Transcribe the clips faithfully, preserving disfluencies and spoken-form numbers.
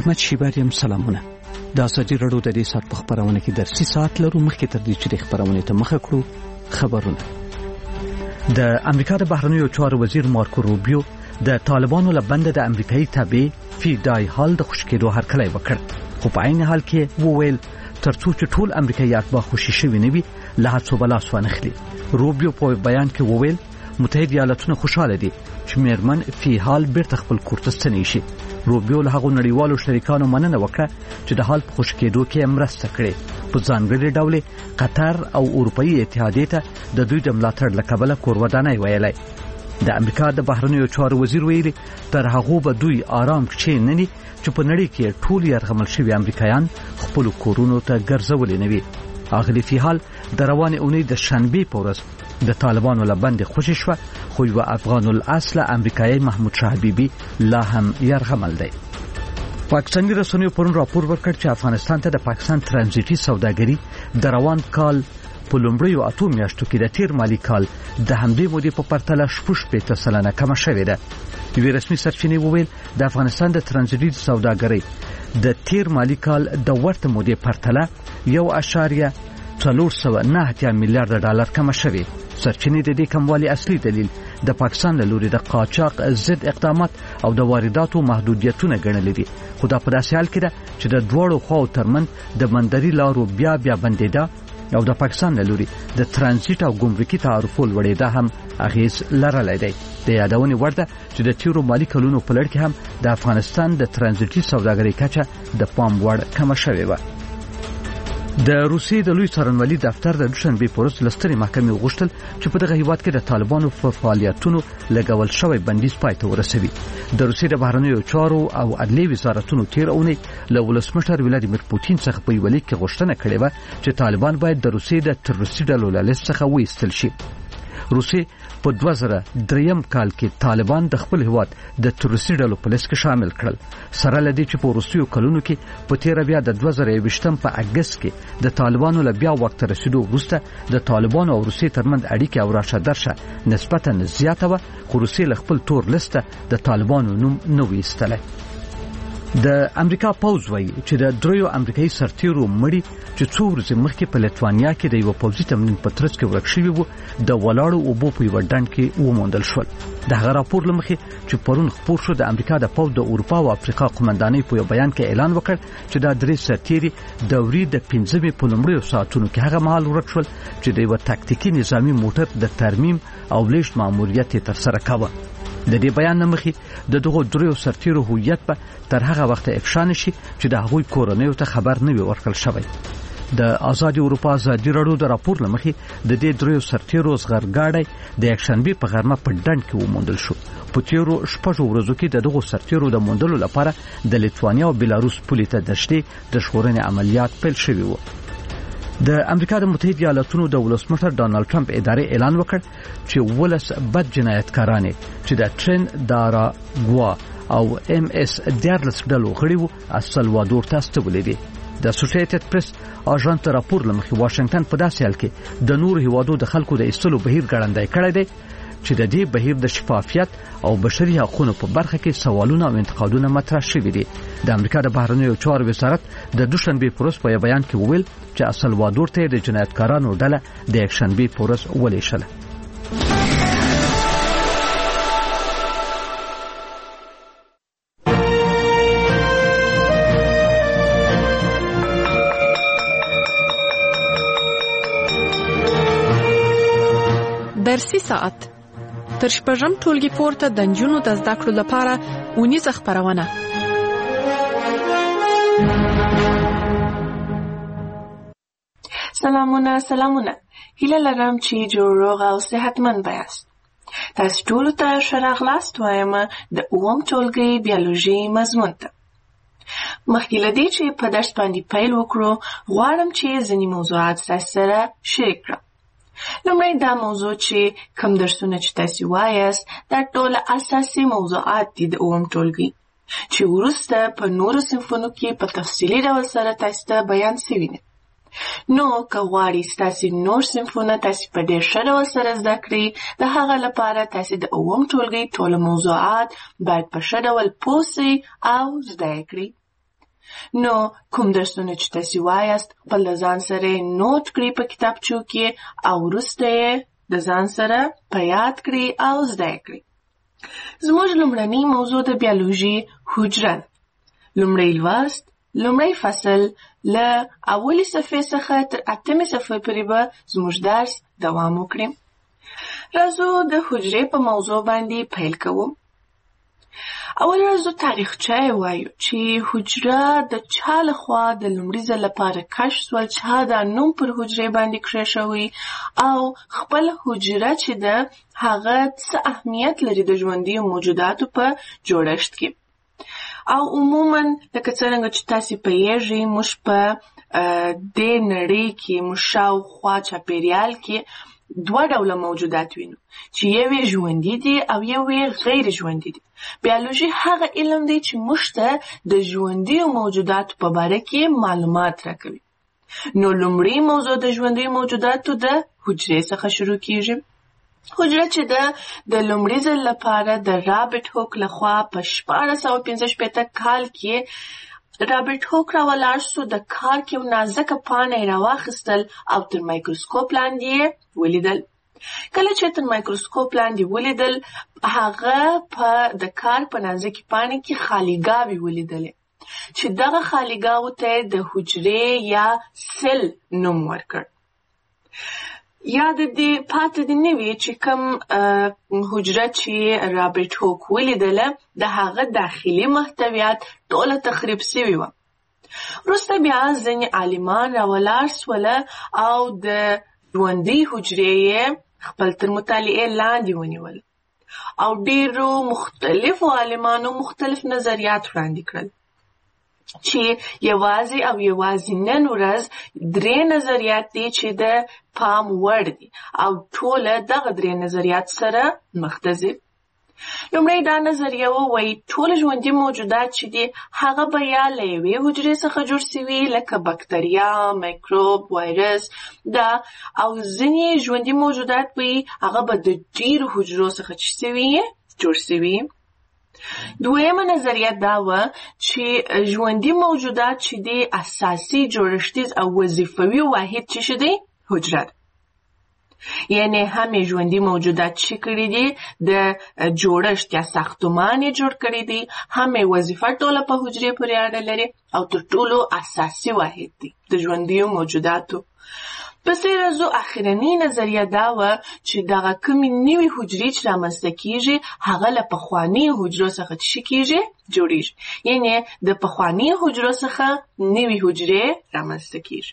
احمد شیبر یم. سلامونه. د ازادي راډیو د دې سات په خبرونه کې درسي سات لرو. مخکې تر دې چې د خبرونه ته مخه کړو خبرونه. د امریکا د بهرنیو چارو وزیر مارکو روبیو د طالبانو لبند د امریکایي تابع فیدای حال د خوشکېدو هرکلی وکړ، خو په عین حال کې وویل ترڅو چې ټول امریکایات به خوشي شوي نه وي له هڅو به لاس وانخلي. روبیو په بیان کې وویل متحده ایالاتونه خوشاله دي چې میرمن فی حال بیرته خپل کور ته ستنې شي. روبیو له هغو نړیوالو شریکانو مننه وکړه چې د حال په خوشي کېدو کې مرسته کړې. په ځانګړي ډول قطر او اروپאי اتحادیې ته د دوی د ملاتړ له کبله کور ودانۍ ویلای. د امریکا د بهرنیو چارو وزیر ویلي تر هغه به دوی آرام کښېنني چې په نړۍ کې ټول یرغمل شوي امریکایان خپل کورونو ته ګرځولي نه وي. اغلی فی حال د روانې اونۍ د شنبې په ورځ د طالبانو لبند خوشي شوه، خو یو افغان الاصل امریکایي محمود شاه حبیبي لا هم یرغمل دی. پاکستاني رسنیو پرون راپور ورکړ چې افغانستان ته د پاکستان ترانزیټي سوداګري د روان کال په لومړیو اتو میاشتو کې د تیر مالی کال د همدې مودې په پرتله شپږ شپېته سلنه کمه شوې ده. یوې رسمي سرچینې وویل د افغانستان د ترانزیټي سوداګري د تیر مالی کال د ورته مودې پرتله یو اشاریه څلور سوه نه اتیا میلیارډ ډالر کمه شوې. سرچینې د دې کموالي اصلي دلیل د پاکستان له لوري د قاچاق ضد اقدامات او د وارداتو محدودیتونه ګڼل دي، خو دا په داسې حال کې ده چې د دوړو خواو ترمن د بندري لارو بیا بیا بندیدا او د پاکستان له لوري د ترانزیت او ګمرکي تعرفو لوړېدا هم اغیز لرلی دی. د یادونې وړ ده چې د تیرو مالی کلونو په لړ کې هم د افغانستان د ترانزیتي سوداګرۍ کچه د پام وړ کمه شوې وه. د روسیې د لوی څارنوالي دفتر د دوشنبې په ورځ له سترې محکمې وغوښتل چې په دغه هیواد کې د طالبانو په فعالیتونو لګول شوی بندیز پای ته ورسوي. د روسیې د بهرنیو چارو او عدلیې وزارتونو تیر اونۍ له ولسمشر ولادیمیر پوتین څخه په یوه لیک کې غوښتنه کړې وه چې طالبان باید د روسیې د تروریستي ډلو له لیست څخه وایستل شي. روسیې په دوه زره دریم کال کې طالبان د خپل هیواد د تروریستي ډلو په لیست کې شامل کړل، سره له دې چې په وروستیو کلونو کې په تیره بیا د دوه زره یوویشتم په اګست کې د طالبانو له بیا واک ته رسېدو وروسته د طالبانو او روسیې ترمنځ اړیکې او راشه درشه نسبتا زیاته وه، خو روسیې له خپل تور لیسته د طالبانو نوم نه و ایستلی. د امریکا پوځ وایي چې د دریو امریکایي سرتیرو مړي چې څو ورځې مخکې په لیتوانیا کې د یوه پوځي تمرین په ترڅ کې ورک شوي وو د ولاړو اوبو په یوه ډنډ کې وموندل شول. د هغه راپور له مخې چې پرون خپور شو د امریکا د پوځ د اروپا او افریقا قومندانۍ په یو بیان کې اعلان وکړ چې دا درې سرتیري د وري د پنځمې په لومړیو ساعتونو کې هغه مهال ورک شول چې د یوه تاکتیکي نظامي موټر د ترمیم او لیږد ماموریت یې ترسره کاوه. د دې بیان نه مخې د دغو دریو سرتیرو هویت به تر هغه وخته افشا نشي چې د هغوی کورنیو ته خبر نه وي ورکړل شوی. د آزادي اروپا ازادي راډیو د راپور له مخې د دې دریو سرتیرو زغرګاډی د یکشنبې په غرمه په ډنډ کې وموندل شو. په تیرو شپږو ورځو کې د دغو سرتیرو د موندلو لپاره د لیتوانیا او بیلاروس پولې ته دشتې د ژغورنې عملیات پیل شوي وو. د امریکا د متحده ایالاتونو د ولسمشر ډانلډ ټرمپ ادارې اعلان وکړ چې ولس بد جنایتکاران چې د ټرین دارا ګوا او ام اس دیارلس ډلو غړي وو السلوادور ته استولې دي. د اسوسییټډ پریس اژانس راپور لمخې واشنگټن په داسې حال کې د نور هیوادو د خلکو د ایستلو بهیر ګړندی کړی دی چې د دې بهیر د شفافیت او بشري حقوقو په برخه کې سوالونه او انتقادونه مطرح شوي دي. د امریکا د بهرنیو چارو وزارت د دوشنبې په ورځ په بیان کې وویل چې السلوادور ته د جنایتکارانو ډله د یکشنبې په ورځ ولیږله. درسي ساعت تر شپږم ټولګي پورته د نجونو د زده کړو لپاره اونیزه خپرونه. سلامونه سلامونه هیله لرم چې جوړ روغ او صحتمند یاست. تاسو ټول ته ښه راغلاست وایم د اووم ټولګي بیولوژي مضمون ته. مخکې له دې چې په درس باندې پیل وکړو غواړم چې ځینې موضوعات تاسو سره شریک کړم. لومړی دا موضوع چې کوم درسونه چې تاسو وایاست دا ټول اساسي موضوعات دي د اووم ټولګي چې وروسته په نورو صنفونو کې په تفصیلي ډول سره تاسو ته بیان شوي دي. نو که غواړئ ستاسو نور صنفونه تاسو په ډېر ښه ډول سره زده کړئ د هغه لپاره تاسو د اووم ټولګي ټول موضوعات باید په ښه ډول پوه سئ او زده یې کړئ. نو کوم درسونه چې تاسو وایاست خپل د ځان سره نوٹ کړئ په کتابچو کې او وروسته یې د ځان سره په یاد کړئ او زده کړئ. زموږ لومړنی موضوع د بیولوژي حجره ده. لومړی لوست، لومړی فصل له اولې صفحې څخه تر اتمې صفحې پورې به زموږ درس دوام وکړي. راځو د حجرې په موضوع باندې پیل کوو. اول راځو تاریخچه وایو چې حجره د چا لخوا د لومړي ځل لپاره کشف شول، چا دا نوم پر حجرې باندې کېښوی او خپل حجره چې ده هغه څه اهمیت لري د ژوندیو موجوداتو په جوړښت کې. او عموما لکه څرنګه چې تاسې پوهیږئ موږ په دې نړۍ کې موږ شاوخوا چاپېریال کې دوه ډوله موجودات وینو چې یو یې ژوندي دي او یو یې غیر ژوندي دي. بیولوژي هغه علم دی چې موږ ته د ژوندیو موجوداتو په باره کې معلومات راکوي. نو لومړی موضوع د ژوندیو موجوداتو د حجرې څخه شروع کیږي. حجره چې ده د لومړي ځل لپاره د رابرټ هوک لخوا په شپاړس سوه پنځه شپېته کال کې رابرټ هوک راولاړ سو. د کارک یو نازکه پاڼه یې راواخیستل او تر مایکروسکوپ لاندې یې ولیدل. کله چې تر مایکروسکوپ لاندې ولیدل هغه په د کارک په نازکې پاڼې کې خالیګاوې ولیدلې چې دغه خالیګاوو ته د حجرې یا سل نوم ورکړ. یاد دې پاتې دې نه وي چې کوم حجره چې رابرټ هوک ولیدله د هغه داخلي محتویات ټوله تخریب سوي وه. وروسته بیا ځینې عالمان راولاړ سوله او د ژوندۍ حجرې یې خپل تر مطالعې لاندې ونیول او ډېرو مختلفو عالمانو مختلف نظریات وړاندې کړل چې یوازې او یوازې نن ورځ درې نظریات دي چې د پام وړ دي او ټوله دغه درې نظریات سره مخ ته ځي. لومړی دا نظریه وایي ټول ژوندي موجودات چې دي هغه به یا له یوې حجرې څخه جوړ سوي لکه بکتریا، میکروب، وایرس دا، او ځینې ژوندي موجودات به هغه به د ډېرو حجرو څخه چې سوي جوړ سوي. دویمه نظریه دا وه چې ژوندي موجودات چې دي اساسي جوړښتیز او وظیفوي واحد چې شه دی حجره ده. یعنی هم ژوندي موجودات چې کړي دي د جوړښت یا ساختمان یې جوړ کړي دي، هم وظیفه ټوله په حجرې پورې اړه لري او تر ټولو اساسي واحد دي د ژوندیو موجوداتو. پسې راځو اخرنۍ نظریه دا وه چې دغه کومې نوې حجرې چې رامنځته کیږي هغه له پخوانیو حجرو څخه څه کیږي جوړیږي، یعنی د پخوانیو حجرو څخه نوې حجرې رامنځته کیږي.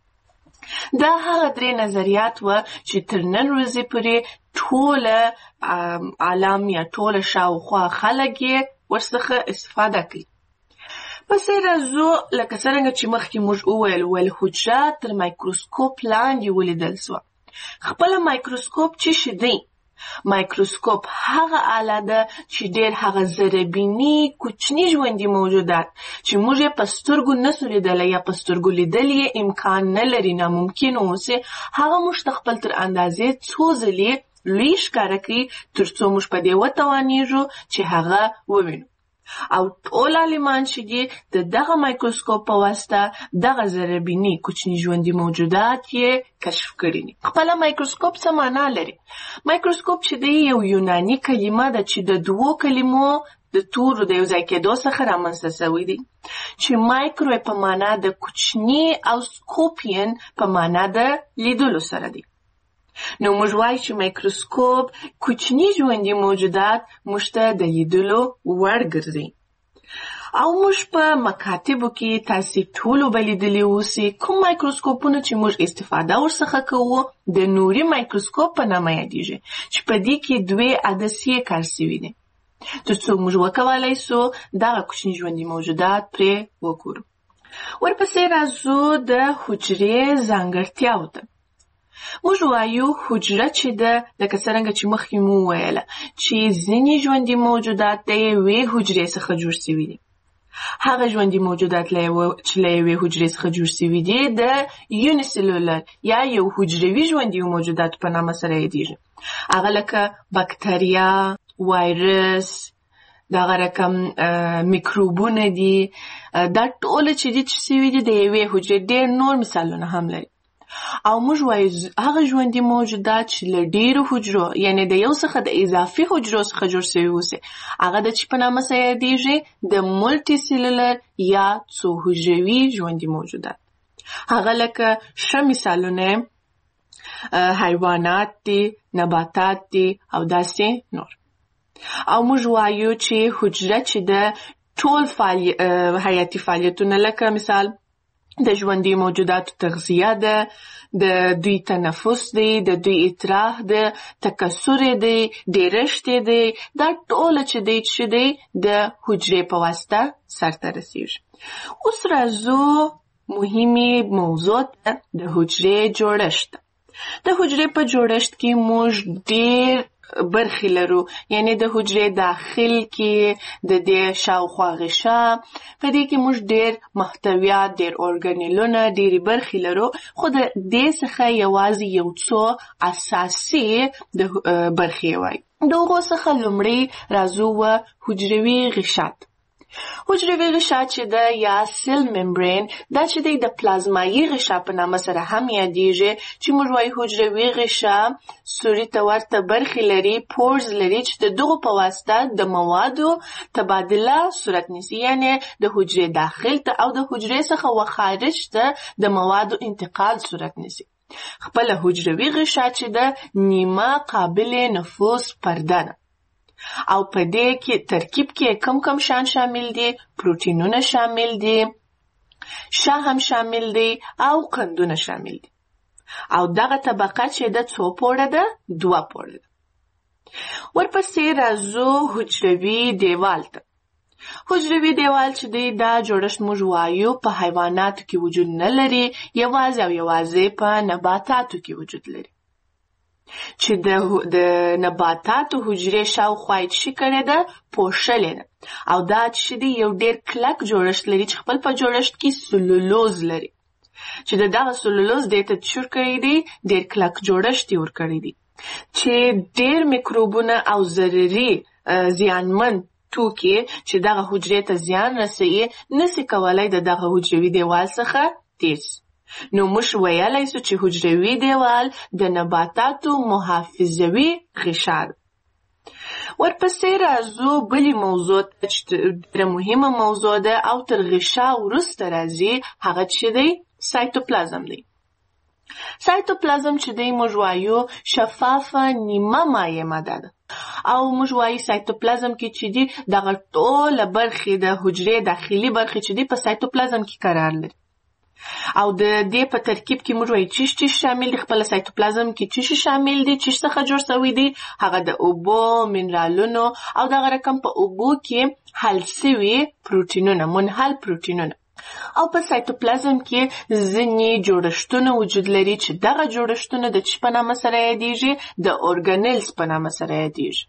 دا هغه درې نظریات وه چې تر نن ورځې پورې ټوله عالم یا ټوله شاوخوا خلک یې ورڅخه استفاده کوي. پسې راځو لکه څرنګه چې مخکې موږ وویل ول حجره تر مایکروسکوپ لاندې ولیدل سوه. خپله مایکروسکوپ څه شی دی؟ مایکروسکوپ هغه آله ده چې ډېر هغه ذرهبیني کوچني ژوندي موجودات چې موږ یې په سترګو نسو لیدلی یا په سترګو لیدل یې امکان نه لري، ناممکن اوسي، هغه موږ ته خپل تر اندازې څو ځلې لوی ښکاره کوي تر څو موږ په دې وتوانیږو چې هغه ووینو. او ټول عالمان چې دي د دغه مایکروسکوپ په واسطه دغه ذرهبیني کوچني ژوندي موجودات یې کشف کړي دي. خپله مایکروسکوپ څه معنا لري؟ مایکروسکوپ چې دی یو یوناني کلمه ده چې د دوو کلمو د تورو د یو ځای کېدو څخه رامنځته سوی دی چې مایکرو په معنا د کوچني او سکوپین په معنا د لیدلو سره دی. نو موږ وایو چې مایکروسکوپ کوچني ژوندي موجودات موږ ته د لیدلو وړ ګرځي. او موږ په مکاتبو کې تاسې ټولو به لیدلي اوسئ کوم مایکروسکوپونه چې موږ استفاده ورڅخه کوو د نوري مایکروسکوپ په نامه یادیږي چې په دې کې دوې عدسیې کار سوي دي تر څو موږ وکولای سو دغه کوچني ژوندي موجودات پرې وګورو. ورپسې راځو د حجرې ځانګړتیاوو ته. موږ وایو حجره چې ده لکه څرنګه چې مخکې مو وویله چې ځینې ژوندي موجودات د یوې حجرې څخه جوړ سوي دي. هغه ژوندي موجودات چې له یوې حجرې څخه جوړ سوي دي د یونیسلولر یا یو حجروي ژوندي موجودات په نامه سره یادیږي. هغه لکه بکتریا، وایرس، دغه رقم میکروبونه دي، دا ټول چې دي چې سوي دي د یوې حجرې. ډېر نور مثالونه هم لري. او موږ وایو هغه ژوندي موجودات چې له ډېرو حجرو یعنې د یو څخه د اضافي حجرو څخه جوړ سوي اوسي هغه د چې په نامه سره یادېږي د مولټي سیلولر یا څو حجروي ژوندي موجودات. هغه لکه ښه مثالونه حیوانات دي، نباتات دي او داسې نور. او موږ وایو چې حجره چې د ټول فعالی... حیاتي فعالیتونه لکه مثال د ژوندي موجوداتو تغذیه ده، د دوی تنفس دی، د دوی اطراح ده، تکثر دی، ډیرشت دی، دا ټول چې دی چې دی د حجرې په واسطه سرته رسیږي. اوس راځو مهمه موضوع ده د حجرې جوړښت. د حجرې په جوړښت کې موږ ډیر برخې لرو، یعنی د حجرې داخل کې د دې شاوخوا غشا په دې کې موږ ډیر محتویات، ډیر ارګانیلونه، ډیرې برخې لرو، خو د دې څخه یوازې یو څو اساسي د برخې وایي. د هغو څخه لومړی راځو و حجروي غشا. حجروي غشا چې د یا سیل ممبرین دا چې د پلازمایي غشا په نامه سره هم یادېږي، چې موږ وایو حجروي غشا سوري ته ورته برخې لري، پورز لري چې د دغو په واسطه د موادو تبادله صورت نیسي، یعنی د حجرې داخل ته او د حجرې څخه و خارج ته د موادو انتقال صورت نیسي. خپله حجروي غشا چې د نیمه قابل نفوذ پرده ده. او په دې کې ترکیب کې کم کم شان شامل دي، پروتینونه شامل دي، شا هم شامل دي او قندونه شامل دي. او دغه طبقه چې د څو پوړه ده؟ دوه پوړه ده. ورپسې راځو حجروي دیوال ته. حجروي دیوال چې دی دا جوړښت موږ وایو په حیواناتو کې وجود نه لري، یوازې او یوازې په نباتاتو کې وجود لري. چې د د نباتاتو حجرې شاوخوا یې څه کړې ده؟ پوښلې ده. او دا چې دی یو ډېر کلک جوړښت لري چې خپل په جوړښت کې سلولوز لري، چې د دغه سلولوز دې ته څه کړی دی؟ ډېر کلک جوړښت یې ورکړی دی چې ډېر میکروبونه او ضرري زیانمن توکي چې دغه حجرې ته زیان رسوي نسي کولای د دغه حجروي دیوال څخه تېر شي. نو موږ ویلی سو چې حجروي دیوال د نباتاتو محافظوي غشا ده. ورپسې راځو بلې موضوع ته چې ډېره مهمه موضوع ده او تر غشا وروسته راځي، هغه چې دی سایتوپلازم دی. سایتوپلازم چې دی موږ وایو شفافه نیمه مایع ماده ده. او موږ وایو سایتوپلازم کې چې دی دغه ټوله برخې د حجرې داخلي برخې چې دی په سایتوپلازم کې قرار لري. او د دې په ترکیب کې موږ وایو چیش چیش شامل دي. خپل سایتوپلازم کې چیش شامل دي، چیش څخه جوړ شوی دي، هغه د اوبو، منرالونو او دغه رقم په اوبو کې حل شوي پروتینونه، منحل پروتینونه. او په سایتوپلازم کې ځینې جوړښتونه وجود لري چې دغه جوړښتونه د چی په نامه سره یادېږي؟ د اورګانیلز په نامه سره یادېږي.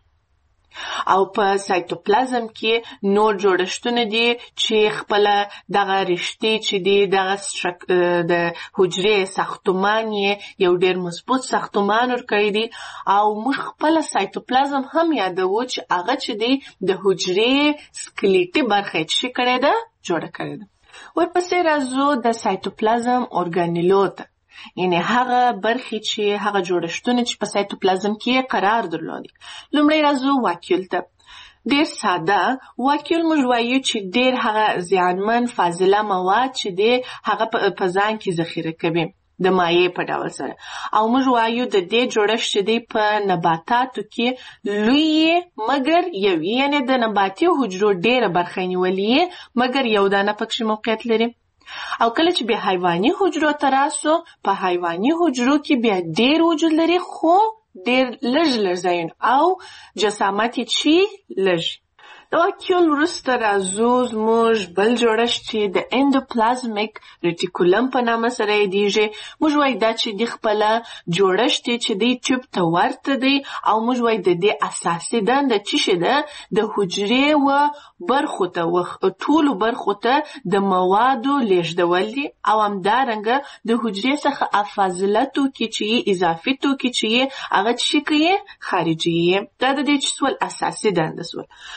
او په سایتوپلازم کې نور جوړښتونه دي چې خپل دغه رشتې چې دي دغه د حجرې ساختمان یې یو ډېر مضبوط ساختمان ورکړی دی. او موږ خپل سایتوپلازم هم یادوو چې هغه چې دی د حجرې سکلیټي برخه یې څه کړې ده؟ جوړه کړې ده. ورپسې راځو د سایتوپلازم اورګانیلو ته، یعنی هغه برخې چې هغه جوړښتونه چې په سایتوپلازم کې قرار درلودي. لومړی راځو واکیول ته. ډېر ساده واکیول موږ وایو چې ډېر هغه زیانمن فاضله مواد چې دی هغه په ځان کې ذخیره کوي د مایع په ډول سره. او موږ وایو د دې جوړښت چې دی په نباتاتو کې لوی مګر یو، یعنی د نباتي حجرو ډېره برخه نیولې مګر یو دانه پکې موقعیت لري. او کله چې بیا حیواني حجرو ته راسو، په حیواني حجرو کې بیا ډېر وجود لري خو ډېر لږ لږ ځایونه او جسامت یې چې لږ. د واکیول وروسته راځو زموږ بل جوړښت چې د اندوپلازمیک ریټیکولم په نامه سره یادېږي. موږ وایو دا چې د خپله جوړښت چې دی ټیوب ته ورته دی. او موږ وایو د دې اساسي دنده چې شي ده د حجرې و برخو ته ټولو برخو ته د موادو لیږدول دي. او همدارنګه د حجرې څخه فاضله توکي چې یې اضافي توکي چې یې هغه څه کوي؟ خارجي یې. دا د دې چې سول اساسي دنده سول. نور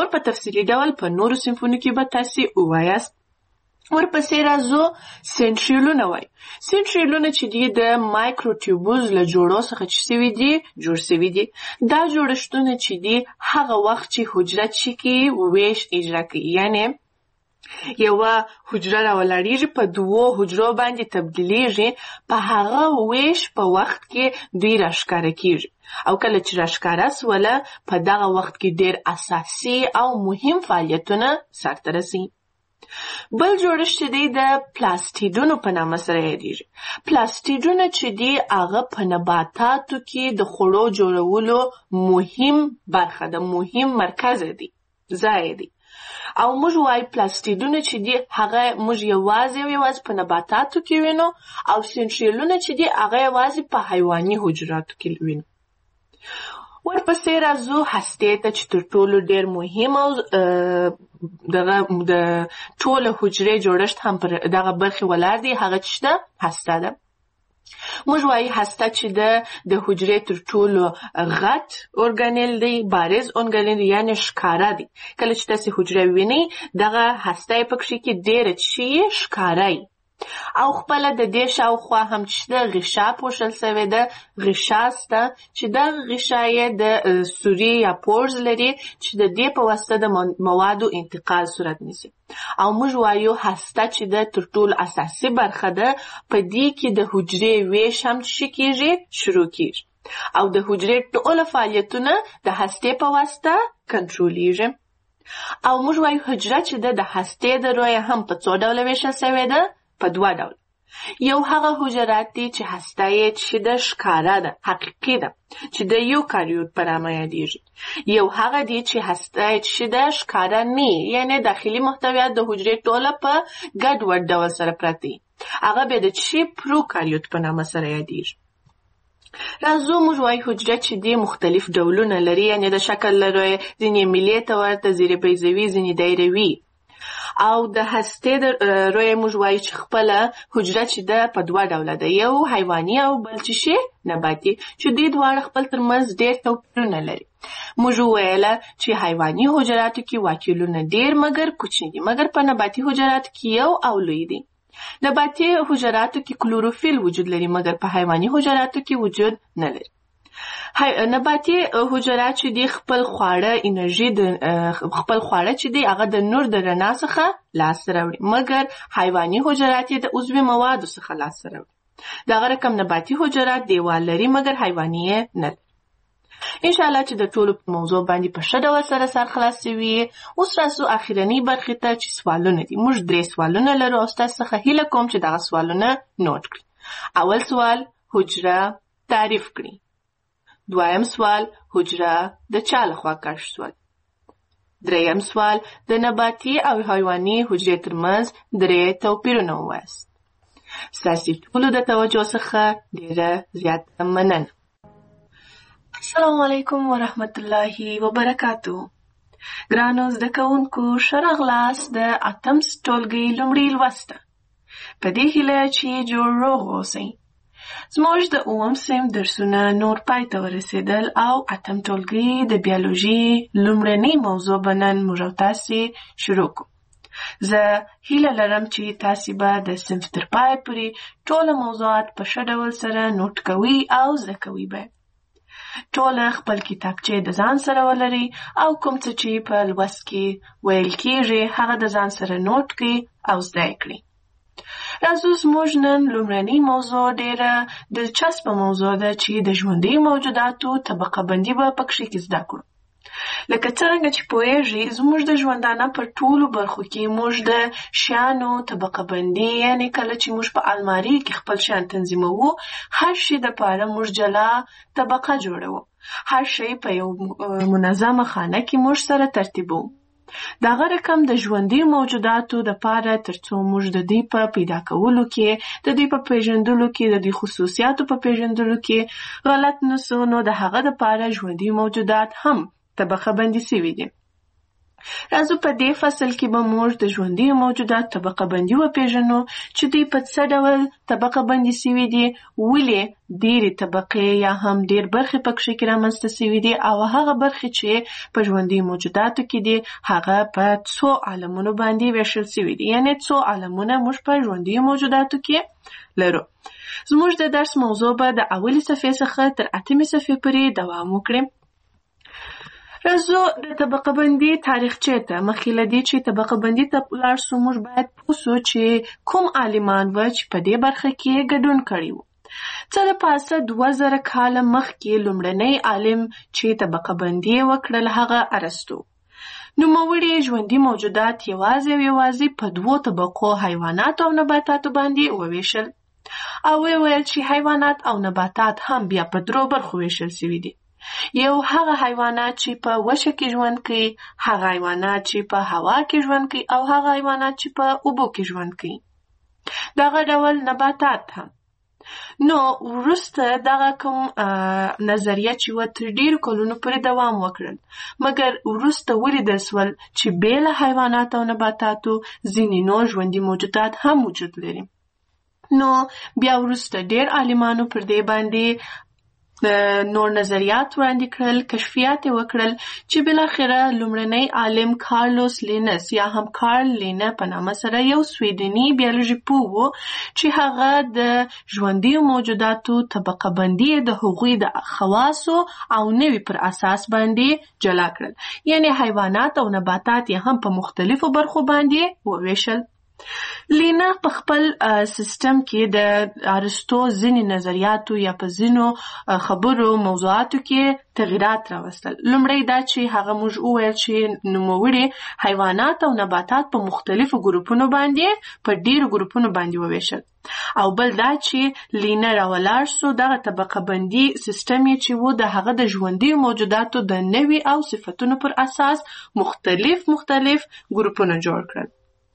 نور په تفصیلي ډول په نورو صنفونو کې به تاسې ووایاست. ورپسې راځو سنټریولونه وایي. سنټریولونه چې دي د مایکروټیوبوز له جوړو څخه چې سوي دي جوړ سوي دي. دا جوړښتونه چې دي هغه وخت چې حجره چې کې ویش اجرا کوي، یعنی یوه حجره راولاړیږي په دوو حجرو باندې تبدیلیږي، په هغه ویش په وخت کې دوی راښکاره کیږي او کله چې راښکاره سوله په دغه وخت کې ډېر اساسي او مهم فعالیتونه سرته رسي. بل جوړښت چې دی د پلاستیډونو په نامه سره یادیږي. پلاستیډونه چې دی هغه په نباتاتو کې د خوړو جوړولو مهم برخه ده، مهم مرکز دی، ځای دی. او موږ وایي پلاستیډونه چې دی هغه موږ یوازې او یوازې په نباتاتو کې وینو او سنټریولونه چې دی هغه یوازې په حیواني حجراتو کې وینو. ورپسې راځو هستې ته چې تر ټولو ډېر مهم او دغه د ټوله حجرې جوړښت هم پر دغه برخې ولاړ دی، هغه چې ده هسته ده. موږ وایي هسته چې ده د حجرې تر ټولو غټ ارګانیل دی، بارز ارګانیل دی، یعنې ښکاره دی. کله چې تاسې حجره وینئ دغه هسته یې پکښې کې ډېره چې یې ښکاره یي. او خپله د دې شاوخوا هم چې د غشا پوښل سوې ده، غشا سته چې دغه غشا یې د سوري یا پورز لري چې د دې په واسطه د موادو انتقال صورت نیسي. او موږ وایو هسته چې ده تر ټولو اساسي برخه ده، په دې کې د حجرې ویش هم څه کیږي شروع کیږي او د حجرې ټوله فعالیتونه د هستې په واسطه کنټرولیږي. او موږ وایو حجره چې ده د هستې د رویه هم په څو ډوله ویشل سوې ده، په دوه ډول. یو هغه حجرات دي چې هسته یې چې د ښکاره ده، حقیقي ده، چې د یوکاریوت په نامه یادیږي. یو هغه دي چې هسته یې چې د ښکاره نه، یعنې داخلي محتویات د حجرې ټوله په ګډوډ ډول سره پراته دي، هغه بیا د چې پروکاریوت په نامه سره یادیږي. راځو موږ وایو حجره چې دي مختلف ډولونه لري، یعنې د شکل لري، ځینې میلې ته ورته، ځینې بیضوي، ځینې دایروي. او د هستې د رویه موږ وایو چې خپله حجره چې ده په دوه ډوله ده، یو حیواني او بل چې شي نباتي، چې دوی دواړه خپل ترمنځ ډېر توپیرونه لري. موږ وویله چې حیواني حجراتو کې واکیولونه ډېر مګر کوچني دي، مګر په نباتي حجراتو کې یو او لوی دي. نباتي حجراتو کې کلوروفیل وجود لري، مګر په حیواني حجراتو کې وجود نه لري. نباتي حجرات چې دي خپل خواړه انرژي د خپل خواړه چې دي هغه د نور د رڼا څخه لاسته راوړي، مګر حیواني حجرات یې د عضوي موادو څخه لاسته راوړي. دغه رقم نباتي حجرات دیوال لري، مګر حیواني یې نه لري. انشاءالله چې د ټولو په موضوع باندې په ښه ډول سره سر خلاصوي. اوس راځو اخرنۍ برخې ته چې سوالونه دي. موږ درې سوالونه لرو او ستاسو څخه هیله کوم چې دغه سوالونه نوټ کړي. اول سوال حجره تعریف کړي. دویم سوال حجره د چا لخوا کشف شول. دریم سوال د نباتي او حیواني حجرې ترمنځ درې توپیرونه ووایاست. ستاسو ټولو د توجه څخه ډېره زیاته مننه. السلام علیکم ورحمت الله وبرکاتو. ګرانو زده کوونکو، ښه راغلاست د اتم ټولګي لومړۍ لوست ته. په دې هیله چې جوړ روغ اوسئ. زموږ د اووم صنف درسونه نور پای ته ورسېدل او اتم ټولګي د بیولوژي لومړنۍ موضوع به نن موږ او تاسې شروع کړو. زه هیله لرم چې تاسې به د صنف تر پایه پورې ټوله موضوعات په ښه ډول سره نوټ کوئ او زده کوئ به. ټوله خپل کتابچې د ځان سره ولرئ او کوم څه چې په لوست کې ویل کېږي هغه د ځان سره نوټ کړئ او زده یې کړئ. راځو زموږ نن لومړنۍ موضوع ډېره دلچسپه موضوع ده چې د ژوندي موجوداتو طبقه بندي به پکښې کې زده کړو. لکه څرنګه چې پوهیږئ زموږ د ژوندانه په ټولو برخو کې موږ د شیانو طبقه بندي، یعنې کله چې موږ په المارۍ کې خپل شیان تنظیموو هر شي دپاره موږ جلا طبقه جوړوو. هر شی په یو منظمه خانه کې موږ سره ترتیبوو. دغه رقم د ژوندي موجوداتو دپاره تر څو موږ د دوی په پیدا کولو کې، د دوی په پیژندلو کې، د دوی خصوصیاتو په پیژندلو کې غلط نسو، نو د هغه دپاره ژوندي موجودات هم طبقه بندي سوي دي. راځو په دې فصل کې به موږ د ژوندي موجودات طبقه بندي وپېژنو چې دوی په څه ډول طبقه بندي سوي دي، ولې ډېرې طبقې یا هم ډېر برخې پکښې کې رامنځته سوي دي، او هغه برخې چې په ژوندي موجوداتو کې دي هغه په څو عالمونو باندې ویشل سوي دي. یعنې څو عالمونه موږ په ژوندي موجوداتو کې لرو. زموږ د درس موضوع به د اولې صفحې څخه تر اتمې صفحې پورې دوام وکړي. راځو د طبقه بندي تاریخچې ته. مخکې له دې چې طبقه بندي ته ولاړ سو، موږ باید پوه سو چې کوم عالمان و چې په دې برخه کې ګډون کړی و. څه د پاسه دوه زره کاله مخکې لومړنی عالم چې طبقه بندي یې وکړل هغه ارسطو. نوموړي ژوندي موجودات یوازې او یوازې په دوو طبقو حیوانات او نباتاتو باندې وویشل، او ویل چې حیوانات او نباتات هم بیا په درو برخو ویشل سوي دي. یو هغه حیوانات چې په وشه کې ژوند کوي، هغه حیوانات چې په هوا کې ژوند کوي، او هغه حیوانات چې په اوبو کې ژوند کوي. دغه ډول نباتات هم. نو وروسته دغه کوم نظریه چې و تر ډېرو کلونو پورې دوام وکړل، مګر وروسته ولیدل سول چې بې له حیوانات او نباتاتو ځینې نور ژوندي موجودات هم وجود لري. نو بیا وروسته ډېر عالمانو پر دې باندې نور نظریات وړاندې کړل، کشفیات یې وکړل، چې بالاخره لومړنی عالم کارلوس لینس یا هم کارل لینه په نامه سره یو سویډني بیولوژي پوه و چې هغه د ژوندي موجوداتو طبقه بندي د هغوی د خواصو او نوي پر اساس باندې جلا کړل. یعنې حیوانات او نباتات یې هم په مختلفو برخو باندې وویشل. لینا په خپل سیستم کې د ارسطو ځینې نظریاتو یا په ځینو خبرو موضوعاتو کې تغییرات راوستل. لومړی دا چې هغه موږ وویل چې نوموړي حیوانات او نباتات په مختلفو ګروپونو باندې په ډېرو ګروپونو باندې وویشل، او بل دا چې لینا راولاړ سو دغه طبقه بندي سیستم یې چې و د هغه د ژوندي موجوداتو د نوي او صفتونو پر اساس مختلف مختلف ګروپونه جوړ کړل.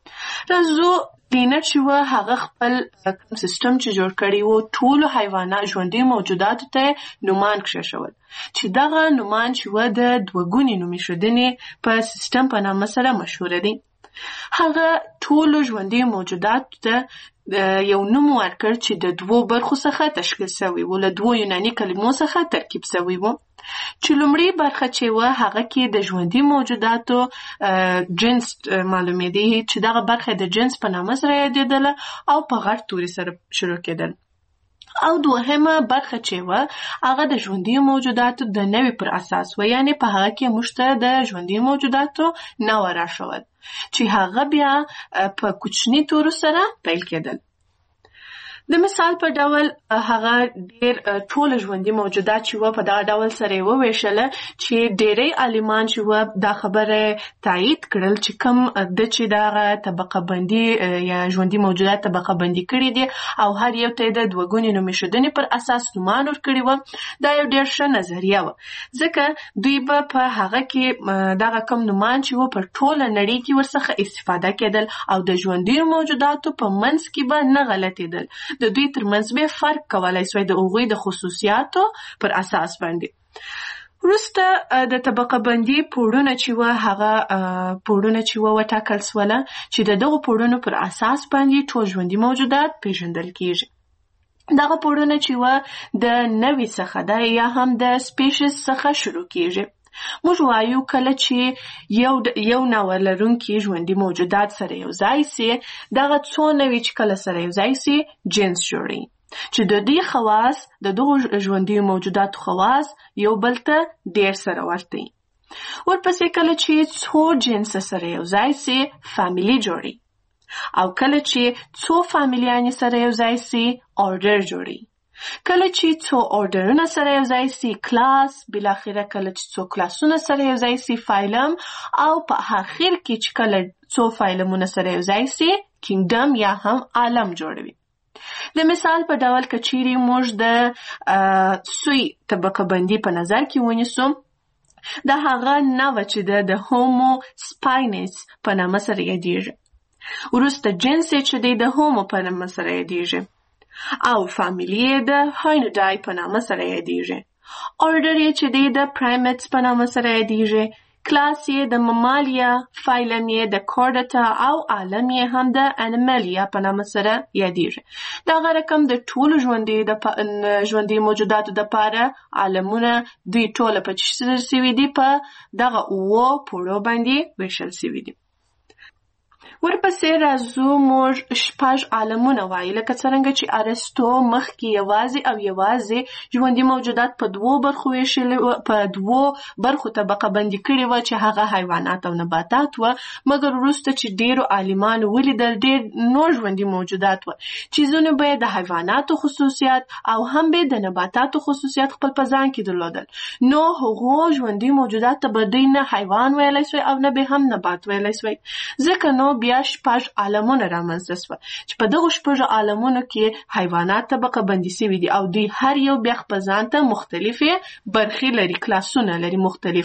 راځو لینا چې و هغه خپل سیستم چې جوړ کړی و ټولو حیوانات ژوندي موجوداتو ته نومان کښېښول، چې دغه نومان چې و د دوهګونې نومېښودنې په سیستم په نامه سره مشهوره دي. هغه ټولو ژوندي موجوداتو ته یو نوم ورکړ چې د دوو برخو څخه تشکیل سوی و، له دوو یوناني کلمو څخه ترکیب سوی و. چې لومړی برخه چې و هغه کې د ژوندي موجوداتو جنس معلومېدی، چې دغه برخه د جنس په نامه سره یادېدله او په غټ توري سره شروع کېدل. او دوهمه برخه چې و هغه د ژوندي موجوداتو د نوي پر اساس و، یعنې په هغه کې موږ ته د ژوندي موجوداتو نوع راښود چې هغه بیا په کوچني تورو سره پیل کېدل. د مثال په ډول هغه ډېر ټول ژوندي موجودات چې و په دغه ډول سره یې وویشله، چې ډېری عالمان چې و دا خبره تایید کړل چې کوم د چې دغه طبقه بندي یا ژوندي موجودات طبقه بندي کړي دي او هر یو ته د دوهګونې نومېښودنې پر اساس نومان ورکړي وو. دا یو ډېر ښه نظریه وه، ځکه دوی به په هغه کې دغه کوم نومان چې و په ټوله نړۍ کې ورڅخه استفاده کېدل او د ژوندي موجوداتو په منځ کې به نه غلطېدل. د دوی ترمنځ به فرق کولای سوی د هغوی د خصوصیاتو پر اساس باندې. وروسته د طبقه بندي پوړونه چې و هغه پوړونه چې و وټاکل سوله چې د دغو پوړونو پر اساس باندې ټول ژوندي موجودات پیژندل کیږي. دغه پوړونه چې و د نوي څخه ده یا هم د سپیشیز څخه شروع کیږي. موږ وایو کله چې یو یو نوع لرونکي ژوندي موجودات سره یو ځای سي، دغه څو نوي چې کله سره یو ځای سي جنس جوړوي، چې د دې خواص د دغو ژوندي موجوداتو خواص یو بل ته ډېر سره ورته وي. ورپسې کله چې څو جنس سره یو ځای سي فامیلي جوړي، او کله چې څو فامیلیانې سره یو ځای سي اورډر جوړي. کله چې څو اورډرونه سره یو ځای سي کلاس، بالاخره کله چې څو کلاسونه سره یو ځای سي فایلم، او په اخر کې چې کله څو فایلمونه سره یو ځای سي کینګډم یا هم عالم جوړوي. د مثال په ډول که چیرې موږ د سوی طبقه بندي په نظر کې ونیسو، د هغه نوع چې د هومو سپاینس په نامه سره یادېږي. وروسته جنس چې دی د هومو په نامه سره یادېږي، او فامیلی د هاینودای په نامه سره یادېږي. اورډر یې چې دی د پرایمیټس په نامه سره یادېږي. کلاس یې د ممالیا، فایلم یې د کورډاتا او عالم یې هم د انیمالیا په نامه سره یادیږي. دغه رقم د ټولو ژوندي د ژوندي موجوداتو دپاره عالمونه دوی ټوله په چیسر سوي دي په دغه اوو پوړو باندې ویشل سوي دي. ورپسې راځو موږ شپږ عالمونه وایو، لکه څرنګه چې ارسطو مخکې یوازې او یوازې ژوندي موجودات په دوو برخو ویشلي په دوو برخو طبقه بندي کړي وه چې هغه حیوانات او نباتات وه، مګر وروسته چې ډېرو عالمانو ولیدل ډېر نور ژوندي موجودات وه چې ځینو به یې د حیواناتو خصوصیات او هم به د نباتاتو خصوصیات خپل په ځان کې درلودل، نو هغو ژوندي موجودات ته به دوی نه حیوان ویلی سوی او نه به هم نبات ویلی سوی. ځکه نو بیا شپږ عالمونه رامنځته سوه چې په دغو شپږو عالمونو کې حیوانات طبقه بندي سوي دي او دوی هر یو بیا خپل ځان ته مختلفې برخې لري، کلاسونه لري مختلف.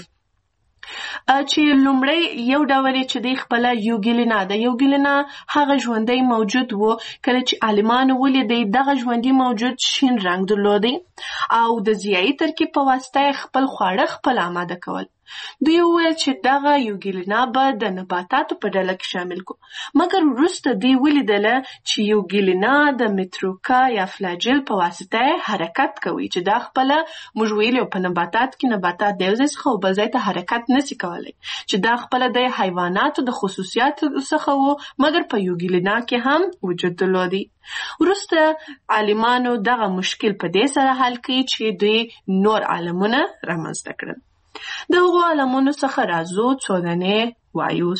چې لومړی یو ډول چې دی خپله یوګیلینا ده. یوګیلینا هغه ژوندی موجود و کله چې عالمانو ولیدی دغه ژوندي موجود شین رنګ درلودی او د ضیایي ترکیب په واسطه خپل خواړه خپل آماده کول. دوی وویل چې دغه یوګیلینا به د نباتاتو په ډله کې شامل کو، مګر وروسته دوی ولیدله چې یوګیلینا د متروکا یا فلاجیل په واسطه حرکت کوي چې دا خپله موږ ویلي په نباتات کې نباتات د یو ځای څخه او بل ځای ته حرکت نسي کولی، چې دا خپله د حیواناتو د خصوصیاتو څخه و، مګر په یوګیلینا کې هم وجود درلودی. وروسته عالمانو دغه مشکل په دې سره حل کړي چې دوی نور عالمونه رامنځته کړل. د هغو عالمونو څخه راځو څو دانې وایوس.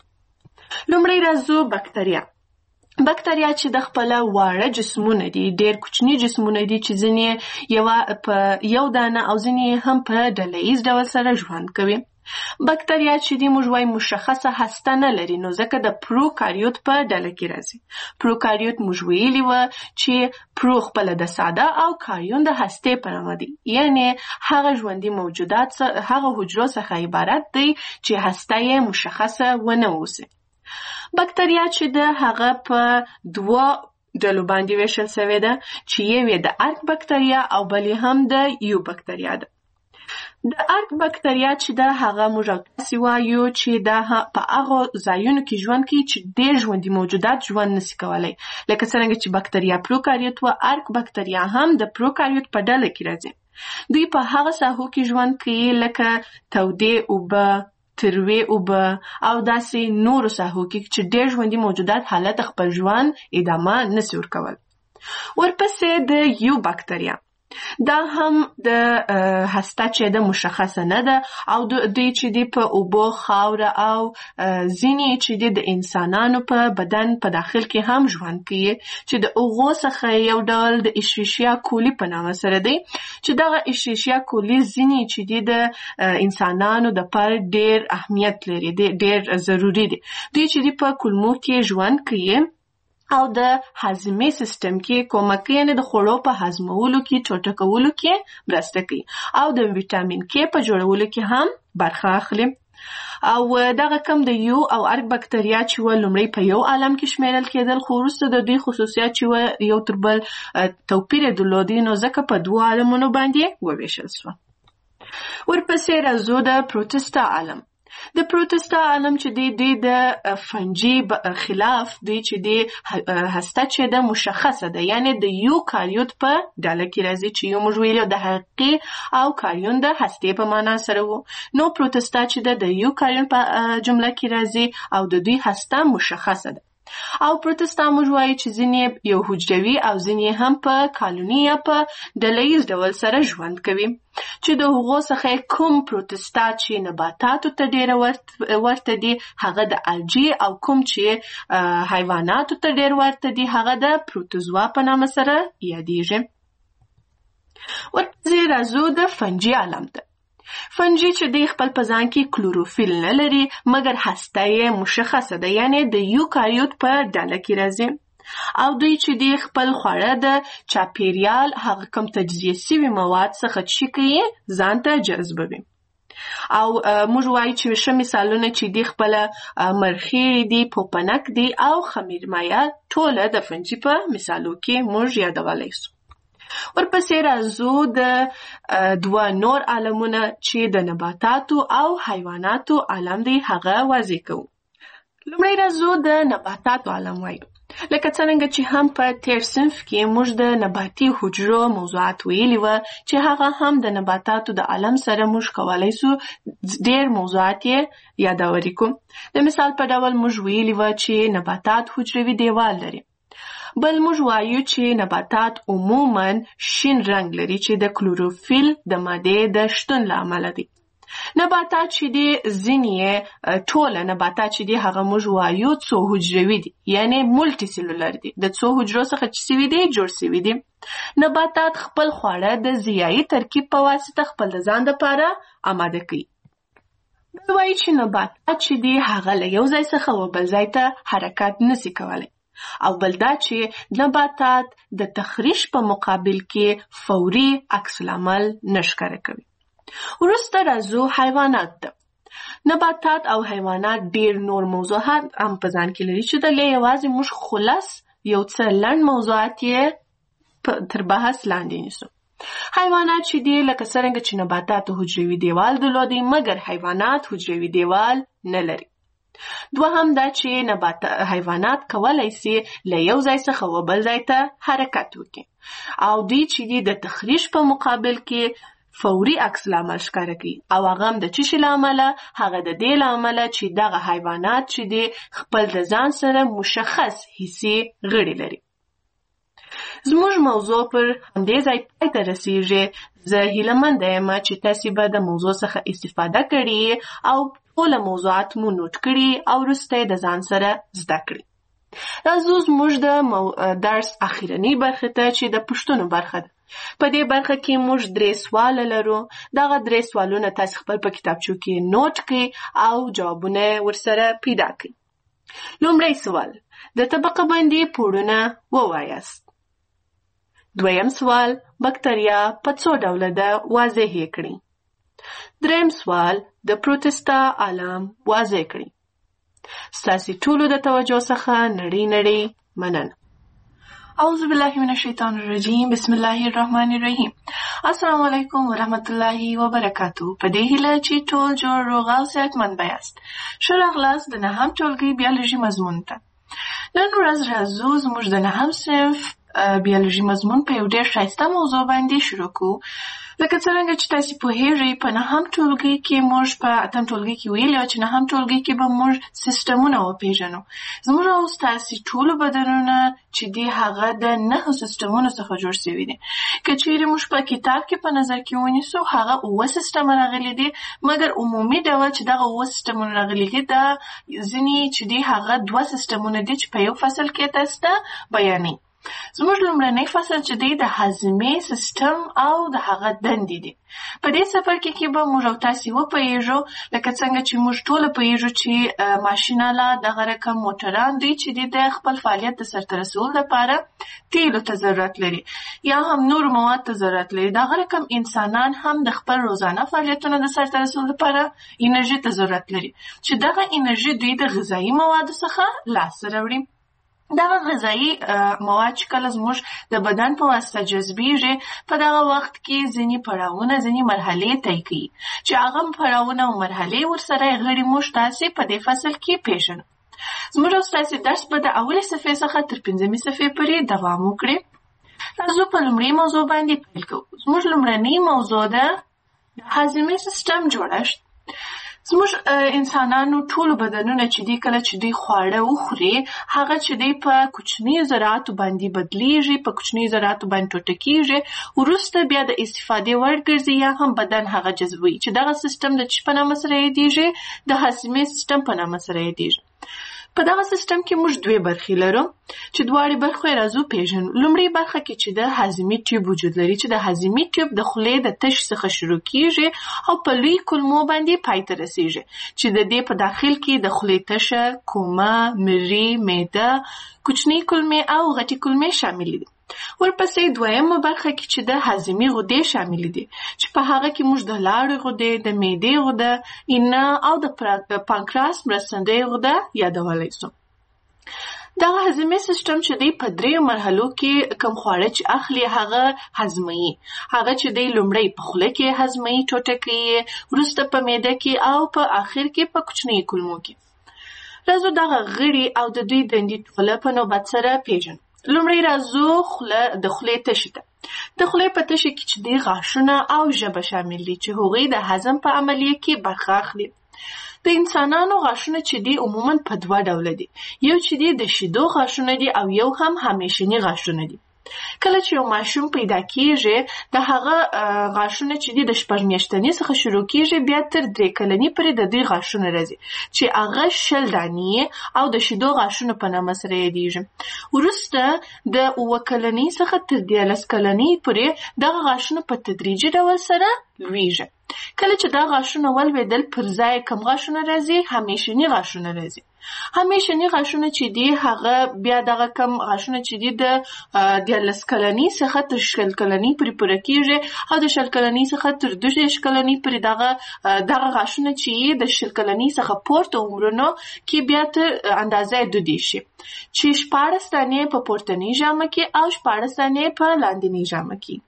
لومړی راځو بکتریا. بکتریا چې د خپله واړه جسمونه دي، ډېر کوچني جسمونه دي چې ځینې یوه په یو دانه او ځینې هم په ډله ییز ډول سره ژوند کوي. بکتریا چې دی موږ وایو مشخصه هسته نه لري، نو ځکه د پروکاریوت په ډله کې راځي. پروکاریوت موږ ویلي وه چې پرو خپله د ساده او کاریون د هستې په نامه دی، یعنې هغه ژوندي موجودات هغه حجرو څخه عبارت دی چې هسته یې مشخصه ونه اوسي. بکتریا چې ده هغه په دوه ډلو باندې ویشل سوې ده چې یو یې د ارک بکتریا او بل یې هم د یو بکتریا ده. د ارک بکتریا چې ده هغه موږ تاسې وایو چې دا په هغو ځایونو کې ژوند کوي چې ډېر ژوندي موجودات ژوند نسي کولی، لکه څرنګه چې بکتریا پروکاریوت و، ارک بکتریا هم د پروکاریوت په ډله کې راځي. دوی په هغه ساحو کې ژوند کوي لکه تودې اوبه، تروې اوبه او داسې نورو ساحو کې چې ډېر ژوندي موجودات حالت خپل ژوند ادامه نسي ورکول. ورپسې د یو بکتریا دا هم د هسته چې د مشخصه نه ده او دوی چې دی په اوبو، خاوره او ځینې چې دی د انسانانو په بدن په داخل کې هم ژوند کوي چې د هغو څخه یو ډول د ایشریشیا کولی په نامه سره دی چې دغه ایشریشیا کولی ځینې چې دی د انسانانو دپاره ډېر اهمیت لري، ډېر ضروري دی. دوی چې دی په کولمو کې ژوند کوي او د هاضمې سیستم کې کومک کوي، یعنې د خوړو په هضمولو کې، ټوټه کولو کې مرسته کوي او د ویټامین کې په جوړولو کې هم برخه اخلي. او دغه کم د یو او ارک بکتریا چې و لومړی په یو عالم کې شمیرل کېدل، خو وروسته د دوی خصوصیات چې و یو تر بل توپیر یې درلودی، نو ځکه په دوو عالمونو باندې وویشل سوه. ورپسې راځو د پروټستا عالم. د پروټستا عالم چې دی دوی د فنجي خلاف دوی چې دی هسته چې د مشخصه ده، یعنې د یو کاریوت په ډله کې راځي چې یو موږ ویلو د حقیقي او کاریون د هستې په معنا سره و. نو پروټستا چې ده د یو کاریون په جمله کې راځي او د دوی هسته مشخصه ده. او پروټستا موږ وایو چې ځینې یو حجروي او ځینې هم په کالوني یا په ډله ییز ډول سره ژوند کوي چې د هغو څخه کوم پروټستا چې نباتاتو ته ډېره ورته دي هغه د الجی او کوم چې حیواناتو ته ډېر ورته دي هغه د پروټوزوا په نامه سره یادیږي. ورپسې راځو د فنجي عالم ته. فنجي چې دی خپل په ځان کې کلوروفیل نه لري، مګر هسته یې مشخصه ده، یعنې د یو کاریوت په ډله کې راځي او دوی چې دی خپل خواړه د چاپیریال هغه کم تجزیه سوي مواد څخه چې کوي ځان ته جذبوي. او موږ وایو چې ښه مثالونه چې دی خپله مرخیړي دي، پوپنک دي او خمیر مایه ټوله د فنجي په مثالو کې موږ یادولی سو. ورپسې راځو د دوه نور عالمونه چې د نباتاتو او حیواناتو عالم دی هغه واضح کوو. لومړی راځو د نباتاتو عالم وایو. لکه څنګه چې هم په تیر صنف کې موږ د نباتي حجرو موضوعات ویلي و چې هغه هم د نباتاتو د عالم سره موږ کولی سو ډېر موضوعات یې یادوري کوو. د مثال په ډول موږ ویلي و چې نباتات حجروي دیوال لري. بل موږ وایو چې نباتات عموماً شین رنګ لري چې د کلوروفیل د مادې د شتون له امله دی. نباتات چې دي ځینې ټوله نباتات چې دي هغه موږ وایو څو حجروي دي، یعنی مولټي سیلولر دي، د څو حجرو څخه چې سوي دي جوړ سوي دي. نباتات خپل خواړه د ضیایي ترکیب په واسطه خپل د ځان لپاره آماده کوي. بل وایي چې نباتات چې دي هغه له یو ځای څخه و بل ځای ته حرکت نسي کولی، او بل دا چې نباتات د تخریش په مقابل کې فوري عکس العمل نشکاره کوي. وروسته راځو حیوانات ته. نباتات او حیوانات ډیر نور موضوعات هم په ځان کې لري چې دلته یوازې موږ خلاص یو څه لنډ موضوعات یې تر بحث لاندې نیسو. حیوانات چې دي لکه څرنګه چې نباتات حجروي دیوال درلودي مګر حیوانات حجروي دیوال نه لري. دوهم دا چې نبات حیوانات کولای شي له یو ځای څخه و بل ځای ته حرکت وکړي، او دوی چې دي د تخریش په مقابل کې فوري عکس العمل ښکاره کوي، او هغه هم د څه شي له امله؟ هغه د دې له امله چې دغه حیوانات چې دي خپل د ځان سره مشخص حسي غړي لري. زموږ موضوع پر همدې ځای پای ته رسیږي. زه هیلهمنده یم چې تاسې به د موضوع څخه استفاده کړي او ټوله موضوعات مو نوټ کړي او وروسته د ځان سره زده کړي. راځو زموږ د درس اخیرنۍ برخې ته چې د پوښتنو برخه ده. په دې برخه کې موږ درې سواله لرو. دغه درې سوالونه تاسې خپل په کتابچو کې نوٹ کړئ او جوابونه ورسره پیدا کړئ. لومړی سوال، د طبقه بندي پوړونه ووایاست. دویم سوال، بکتریا په څو ډوله ده واضح یې کړئ. دریم سوال، د پروتستا عالم واضح کړئ. ستاسې ټولو د توجه څخه نړۍ نړۍ مننه. اعوذ بالله من الشیطان الرجیم، بسم الله الرحمن الرحیم. السلام علیکم ورحمت الله وبرکاتو. په دې هیله چې ټول جوړ روغ او صحتمند یاست. ښه راغلاست د نهم ټولګي بیولوژي مضمون ته. نن ورځ راځو زموږ د نهم صنف بیولوژي مضمون په یو ډېر ښایسته موضوع باندې شروع کوو. لکه څرنګه چې تاسې پوهېږئ په نهم ټولګي کې موږ په اتم ټولګي کې ویلي وو چې نهم ټولګي کې به موږ سیسټمونه وپېژنو. زموږ او ستاسې ټولو بدنونه چې دي هغه د نهو سیسټمونو څخه جوړ شوي دي. که چیرې موږ په کتاب کې په نظر کې ونیسو هغه اووه سیسټمه راغلي دي، مګر عمومي ډول چې دغه اووه سیسټمونه راغلي دي دا ځینې چې دي هغه دوه سیسټمونه دي چې په یو فصل کې تاسو ته بیانوي. زموږ لومړنی فصل چې دی د هاضمې سیسټم او د هغه دندې دي. په دې څپرکي کې به موږ او تاسې وپوهېږو لکه څنګه چې موږ ټوله پوهېږو چې ماشین آله دغه رقم موټران دوی چې دي د خپل فعالیت د سرته رسولو لپاره تیلو ته ضرورت لري یا هم نورو مواد ته ضرورت لري. دغه رقم انسانان هم د خپل روزانه فعالیتونو د سرته رسولو لپاره انرژي ته ضرورت لري چې دغه انرژي دوی د غذایي موادو څخه لاسته راوړي. دغه غذایي مواد چې کله زموږ د بدن په واسطه جذبیږي په دغه وخت کې ځینې پړاوونه ځینې مرحلې طی کوي چې هغه پړاوونه او مرحلې ورسره غړي موږ تاسې په دې فصل کې پیژنو. زموږ او ستاسې درس به د اولې صفحې څخه تر پنځمې صفحې پورې دوام وکړي. راځو په لومړي موضوع باندې پیل کوو. زموږ لومړنۍ موضوع ده د هاضمې سیسټم جوړښت. زموږ انسانانو ټولو بدنونه چې دي کله چې دوی خواړه وخوري هغه چې دوی په کوچنیو ذراتو باندې بدلیږي، په کوچنیو ذراتو باندې ټوټه کیږي، وروسته بیا د استفادې وړ ګرځي یا هم بدن هغه جذبوي چې دغه سیسټم د څه په نامه سره یادیږي؟ د هاضمې سیسټم په نامه سره یادیږي. په دغه سیسټم کې موږ دوه برخې لرو چې دواړې برخې یې راځو پیژنو. لومړی برخه کې چې د هاضمي ټیوب وجود لري چې د هاضمي ټیوب د خولې د تش څخه شروع کیږي او په لوی کولمو باندې پای ته رسیږي چې د دې په داخل کې د خولې تشه، کومه، مرۍ، معده، کوچنۍ کولمې او غټې کولمې شامل دي. ورپسې دویمه برخه کې چې د هاضمي غدې شامل دي چې په هغه کې موږ د لاړې غدې، د معدې غده، اینه او د پانکراس مرستندویه غده یادولی شو. دا هضمي سیستم چې دی په درې مرحلو کې کوم خواړه چې اخلي هغه هضمي. هغه چې دی لومړی په خوله کې هضمي ټوټه کوي، وروسته په معده کې او په آخر کې په کوچنۍ کولمو کې. راځو دغه غړي او د دوی دندې ټوله په نوبت سره پیژنو. لومړی راځو خوله د خولې تشي ته. د خولې په تشي کې چې دی غاښونه او ژبه شامل دي چې هغوی د هضم په عملیه کې برخه اخلي. د انسانانو غاښونه چې دي عموماً په دوه ډوله دي، یو چې دي د شیدو غاښونه دي او یو هم همیشني غاښونه دي. کله چې یو ماشوم پیدا کیږي د هغه غاښونه چې دي د شپږ میاشتنۍ څخه شروع کیږي بیا تر درې کلنۍ پورې د دوی غاښونه راځي چې هغه شل دانې او د شیدو غاښونه په نامه سره یادیږي. وروسته د اووه کلنۍ څخه تر دیارلس کلنۍ پورې دغه غاښونه په تدریجي ډول سره لویږي. کله چې دا غاښونه ولویدل پر ځای کوم غاښونه راځي؟ همیشني غاښونه راځي. همیشني غاښونه چې دي هغه بیا دغه کم غاښونه چې دي د دیارلس کلنۍ څخه تر شل کلنۍ پورې پوره کیږي او د شل کلنۍ څخه تر دوه دېرش کلنۍ پورې دغه دغه غاښونه چې د شل کلنۍ څخه پورته عمرونو کې بیا تر اندازه دودي شي چې شپاړس دانې په پورتنۍ ژامه کې او شپاړس دانې په لاندنۍ ژامه کې.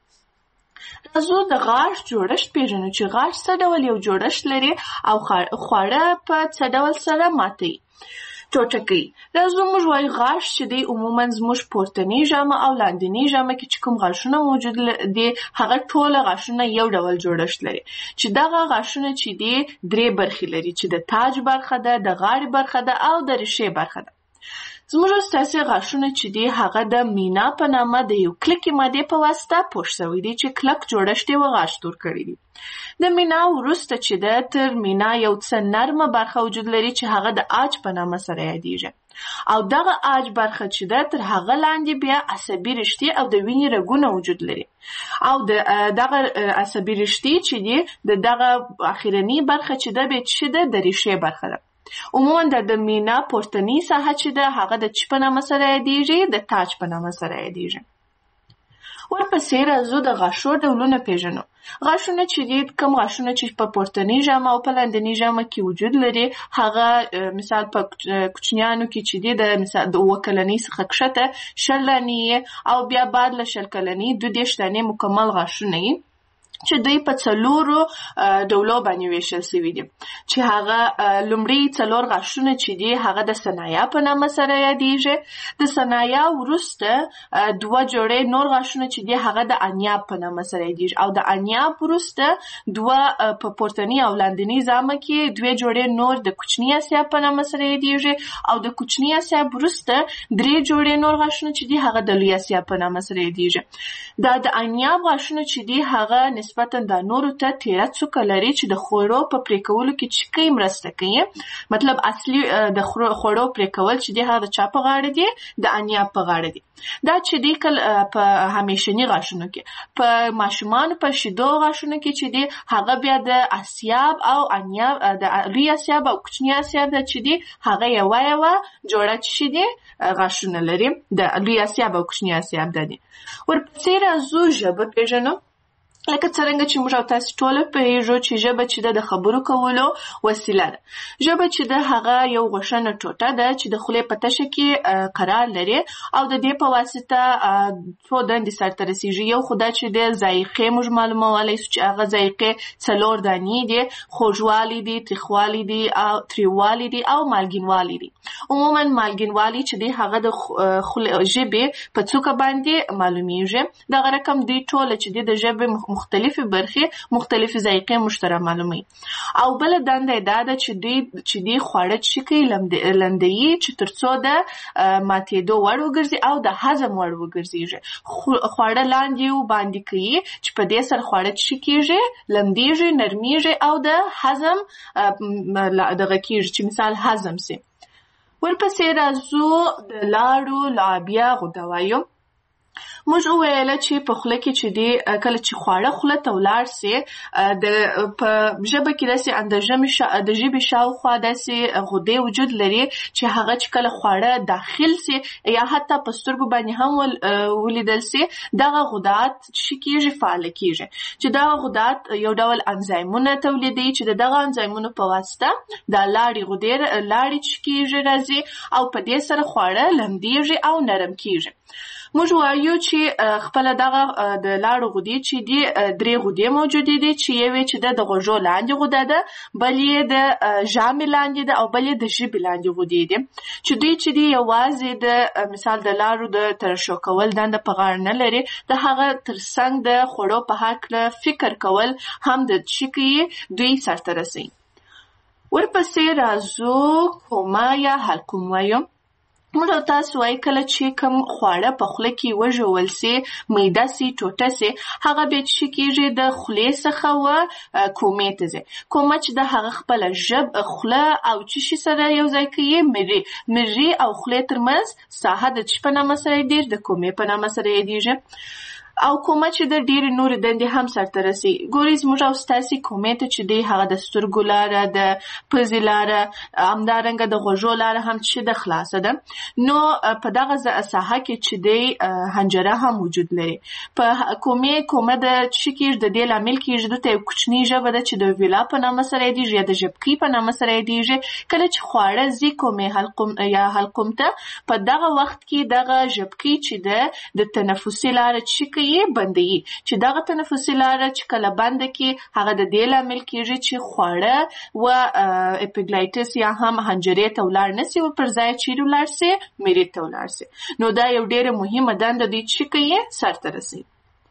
راځو د غاښ جوړښت پیژنو چې غاښ څه ډول یو جوړښت لري او خواړه په څه ډول سره ماتوي ټوټه کوي. راځو موږ وایو غاښ چې دی عموماً زموږ پورتنۍ ژامه او لاندنۍ ژامه کې چې کوم غاښونه موجود دي هغه ټول غاښونه یو ډول جوړښت لري چې دغه غاښونه چې دي درې برخې لري چې د تاج برخه ده، د غاړې برخه ده او د ریښې برخه ده. زموږ ستاسې غاښونه چې دي هغه د مینا په نامه د یو کلکې مادې په واسطه پوښ شوي دي چې کلک جوړښت یې غاښ جوړ کړی دي. د مینا وروسته چې ده تر مینا یو څه نرمه برخه وجود لري چې هغه د عاج په نامه سره یادیږي او دغه عاج برخه چې ده تر هغه لاندې بیا عصبي رشتې او د وینې رګونه وجود لري او د دغه عصبي رشتې چې دي د دغه اخرنۍ برخه چې ده بیا چې ده د ریښې برخه ده. عموماً د مینا پورتنۍ ساحه چې ده هغه د چی په نامه سره یادیږي؟ د تاج په نامه سره یادیږي. ورپسې راځو د غاښو ډولونه پیژنو. غاښونه چې دي کوم غاښونه چې په پورتنۍ ژامه او په لاندنۍ ژامه کې وجود لري هغه مثال په کوچنیانو کې چې دي د مثال د اووه کلنۍ څخه کښته شل دانې او بیا بعد له شل کلنۍ دوه دېرش دانې مکمل غاښونه یې چې دوی په څلورو ډولو باندې ویشل شوي دي چې هغه لومړی څلور غاښونه چې دي هغه د ثنایا په نامه سره یادیږي. د ثنایا وروسته دوه جوړې نور غاښونه چې دي هغه د انیاب په نامه سره یادیږي او د انیاب وروسته دوه په پورتنۍ او لاندنۍ ژامه کې دوه جوړې نور د کوچني اسیاب په نامه سره یادیږي او د کوچني اسیاب وروسته درې جوړې نور غاښونه چې دي هغه د لوی اسیاب په نامه سره یادیږي. دا د انیاب غاښونه چې دي هغه نسبتاً د نورو ته تیره څوکه لري چې د خوړو په پرې کولو کې چې کوي مرسته کوي. مطلب اصلي د خوړو پرې کول چې دي هغه د چا په غاړه دي؟ د انیاب په غاړه دي. دا چې دي کله په همیشني غاښونو کې په ماشومانو په شیدو غاښونو کې چې دي هغه بیا د اسیاب او انیاب د لوی اسیاب او کوچني اسیاب د چې دي هغه یوه یوه جوړه چې دي غاښونه لري د لوی اسیاب او کوچني اسیاب دي. ورپسې راځو ژبه پیژنو. لکه څرنګه چې موږ او تاسو ټول پوهیږو چې ژبه چې د خبرو کولو وسیله ده. ژبه چې د هغه یو غوښنه ټوټه ده چې د خولې په تشه کې قرار لري او د دې په واسطه څو دندې سرته رسیږي. یو خو دا چې د ذایقې موږ معلومولی شو چې هغه ذایقې څلور دانې دي، خوږوالی دي، تریخوالی دي او تریووالی دي او مالګینوالی دي. عموما مالګینوالی چې دی هغه د ژبې په څوکه باندې معلومیږي. دغه رقم دی ټول چې دی د ژبې مختلفې برخې مختلفې ذایقې موږ ته رامعلوموي. او بله دنده یې دا ده چې دوی چې دوی خواړه چې کوي لندوي چې تر څو د ماتېدو وړ وګرځي او د هضم وړ وګرځېږي. خواړه لاندې و باندې کوي چې په دې سره خواړه چې کېږي لمدېږي، نرمېږي او د هضم دغه کېږي چې مثال هضم سي. ورپسې راځو د لاړو لعابیه غده وایو. موږ وویل چې په خوله کې چې دی کله چې خواړه خوله ته ولاړ سي د په ژبه کې داسې اندژمې شا د ژبې شاوخوا داسې غدې وجود لري چې هغه چې کله خواړه داخل سي یا حتی په سترګو باندې هم ولیدل سي دغه غدات چې کېږي فعال کېږي چې دغه غدات یو ډول انزایمونه تولیدوي چې دغه انزایمونو په واسطه د لاړې غدې لاړې چې کېږي راځي او په دې سره خواړه لمدېږي او نرم کېږي. موږ وایو چې خپل دغه د لاړو غدې چې دي درې غدې موجودې دي چې یوې چې د غوږو لاندې غده ده، بل یې د ژامې لاندې ده او بل یې د ژبې لاندې غدې دي چې دوی چې دي یوازې د مثال د لاړو د ترشح کول دنده په غاړه نه لري، د هغه ترڅنګ د خوړو په هکله فکر کول هم د شي کوي دوی سرته رسوي. ورپسې راځو کومه یا حلقوم وایو. موږ تاسو وایي کله چې کوم خواړه په خوله کې وژول سي، معده سي، ټوټه سي، هغه بیا چې کېږي د خولې څخه و کومې ته ځي. کومه چې د هغه خپله ژب خوله او چې شي سره یو ځای کوي مري مري او خولې ترمنځ ساحه د چې په نامه سره یادېږي، د کومې په نامه سره یادېږي. او کومه چې د ډېرې نورې دندې هم سرته رسي. ګورئ زموږ او ستاسې کومې ته چې دی هغه د سترګو لاره، د پزې لاره، همدارنګه د غوږو لاره هم چې د خلاصه ده. نو په دغه ساحه کې چې دی حنجره هم وجود لري. په کومې کومه د چې کېږي د دې لامل کېږي دلته یو کوچنۍ ژبه ده چې د ویلا په نامه سره یادېږي یا د ژبکۍ په نامه سره یادېږي. کله چې خواړه ځي کومې حلقوم یا حلقوم ته، په دغه وخت کې دغه ژبکۍ چې ده د تنفسي لاره چې کوي بندوي، چې دغه تنفسي لاره چې کله بنده کې هغه د دې لامل کېږي چې خواړه و اپیګلایټس یا هم حنجرې ته ولاړ نه سي او پر ځای چیرې ولاړ سي، معدې ته ولاړ سي. نو دا یو ډېره مهمه دنده دی چې کوي سرته رسوي.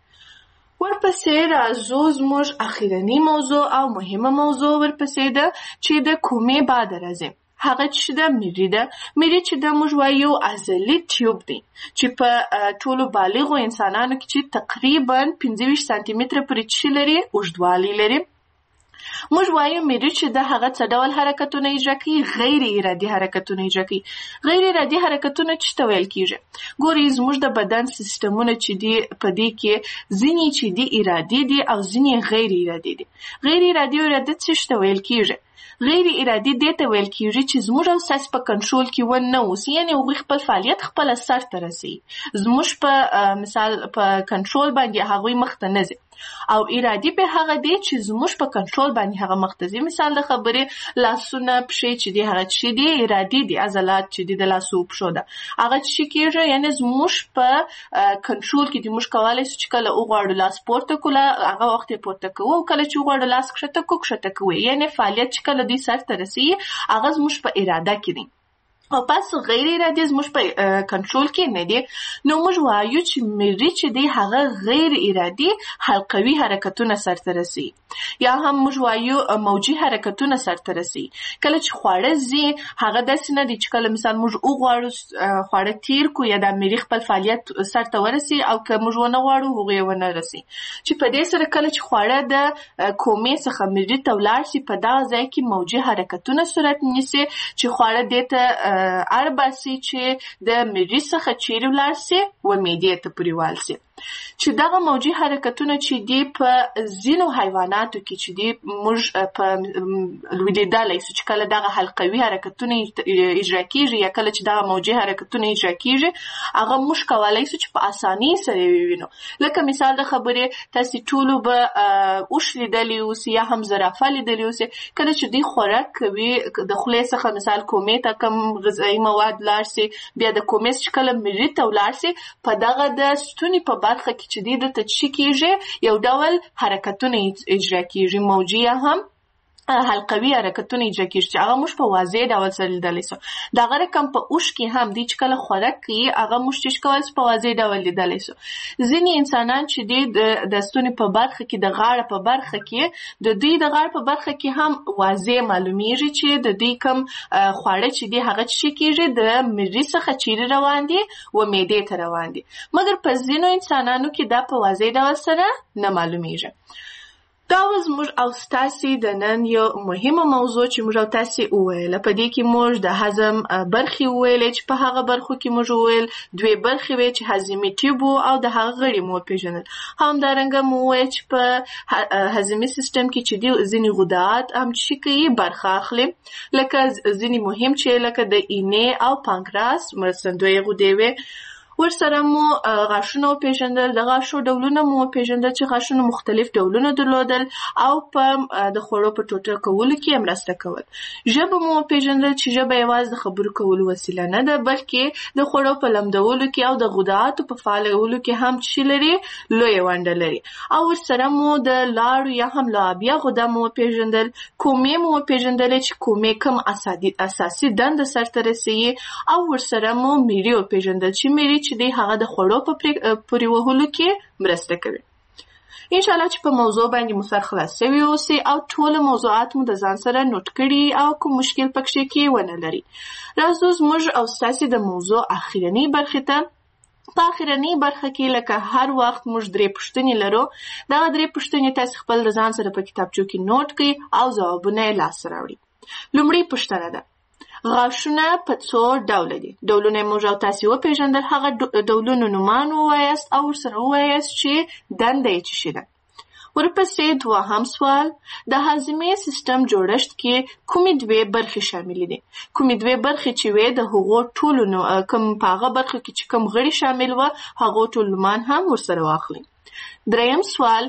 ورپسې راځو زموږ اخیرنۍ موضوع او مهمه موضوع ورپسې ده چې د کومې بعد راځي. هغه چې د میری ده. میری چې د موږ وایو عضلي ټیوب دی چې په ټولو بالغو انسانانو کې چې تقریبا پنځه ویشت سانتي متره پورې چې لري اوږدوالی لري. موږ وایو میری چې د هغه څه ډول حرکتونه اجرا کوي، غیر ارادي حرکتونه اجرا کوي. غیر ارادي حرکتونه چې ته ویل کېږي. ګورئ زموږ د بدن سیستمونه چې دي په دې کې ځینې چې دي ارادي دي او ځینې غیر ارادي دي. غیر ارادي او ارادي څه ته ویل کېږي؟ غیر ارادي دې ته ویل کېږي چې زموږ او ستاسې په کنټرول کې ونه اوسي، یعنې هغوی خپل فعالیت خپله سرته رسوي، زموږ په مثال په کنټرول باندې هغوی مخته نه ځي. او ارادي به هغه دی چې زموږ په کنټرول باندې هغه مخته ځي. مثال د خبرې لاسونه، پښې چې دي هغه چې دي ارادي دي، عضلات چې دي د لاسو پښو ده هغه چې کېږي یعنې زموږ په کنټرول کې دي. موږ کولی شو چې کله وغواړو لاس پورته کړو هغه وخت یې پورته کوو، او کله چې وغواړو لاس کښته کړو کښته کوو. یعنې فعالیت چې کله دوی سرته رسوي هغه زموږ په اراده کې دي. او پس غیر ارادي زموږ په کنټرول کې نه دي. نو موږ وایو چې میری چې دی هغه غیر ارادي حلقوي حرکتونه سرته رسوي، یا هم موږ وایو موجي حرکتونه سرته رسوي. کله چې خواړه ځي هغه داسې نه دي چې کله مثال موږ وغواړو خواړه تیر کړو یا د میری خپل فعالیت سرته ورسي او که موږ ونه غواړو هغه یې ونه رسي. چې په دې سره کله چې خواړه د کومې څخه میری ته ولاړ شي په دغه ځای کې موجي حرکتونه صورت نیسي چې خواړه دې ته اړ باسي چې د میری څخه چیرې ولاړ سي و معدې ته پورې وال سي. چې دغه موجي حرکتونه چې دي په ځینو حیواناتو کې چې دي موږ په لیدلی سو چې کله دغه حلقوي حرکتونه اجرا کېږي یا کله چې دغه موجي حرکتونه اجرا کېږي هغه موږ کولی سو چې په اسانۍ سره ووینو. لکه مثال د خبرې تاسې ټولو به اوښ لیدلی اوسي یا هم زرافه لیدلی اوسي. کله چې دوی خوراک کوي د خولې څخه مثال کومې ته کوم غذایي مواد لاړ سي، بیا د کومې چې کله میري ته ولاړ سي په دغه د ستوني په برخه کې چې دی دلته چې کېږي یو ډول حرکتونه اجرا کېږي، موجي هم حلقوي حرکتونه اجرا کېږي چې هغه موږ په واضح ډول سره لیدلی سو. دغه رقم په اوښ کې هم دی چې کله خوراک کوي هغه موږ چې کولی سو په واضح ډول لیدلی سو. ځینې انسانان چې دی د ستوني په برخه کې د غاړه په برخه کې د دوی د غاړه په برخه کې هم واضح معلومیږي چې د دوی کوم خواړه چې دی هغه چې کېږي د میري څخه چیرې روان دي و معدې ته روان دي، مګر په ځینو انسانانو کې دا په واضح ډول سره نه معلومیږي. دا و زموږ او ستاسې د نن یو مهمه موضوع چې موږ او تاسې وویله. په دې کې موږ د هضم برخې وویلې چې په هغه برخو کې موږ وویل دوې برخې وې چې هضمي ټیوب او د هغه غړي مو وپېژندل. همدارنګه مو وویل چې په هضمي سیستم کې چې دي ځینې غدات هم چې کوي برخه اخلي، لکه ځینې مهم چې لکه د اینې او پانکراس مرستندویې غدې وې. ورسره مو غاښونه وپېژندل، د غاښو ډولونه مو وپېژندل چې غاښونه مختلف ډولونه درلودل او په د خوړو په ټوټه کولو کې یې مرسته کول. ژبه مو وپېژندل چې ژبه یوازې د خبرو کولو وسیله نه ده، بلکې د خوړو په لمدولو کې او د غداتو په فعالولو کې هم چې لري لویه ونډه لري. او ورسره مو د لاړو یا هم لعابیه غده مو وپېژندل. کومې مو وپېژندلې چې کومې کوم اساسي دنده سرته رسوي. او ورسره مو میري وپېژندل چې میري چې دی هغه د خوړو په پورې وهلو کې مرسته کوي. انشاءالله چې په موضوع باندې مو سر خلاص شوي اوسئ او ټول موضوعات مو د ځان سره نوٹ کړي او کوم مشکل پکې کې ونه لري. راځو زموږ او ستاسې د موضوع اخرنۍ برخې ته. په اخرنۍ برخه کې لکه هر وخت موږ درې پوښتنې لرو. دغه درې پوښتنې تاسې خپل د ځان سره په کتابچو کې نوٹ کړئ او ځوابونه یې لاسته راوړئ. لومړۍ پوښتنه ده: غاښونه په څو ډوله دي؟ ډولونه موږ او تاسې وپېژندل، هغه ډولونو نومان ووایاست او ورسره ووایاست چې دنده یې څه شي ده. ورپسې دوهم سوال: د هاضمې سیستم جوړښت کې کومې دوې برخې شاملې دي؟ کومې دوې برخې چې وې د هغو ټولو کوم په هغه برخو کې چې کوم غړي شامل وه هغو ټول نومان هم ورسره واخلئ. دریم سوال: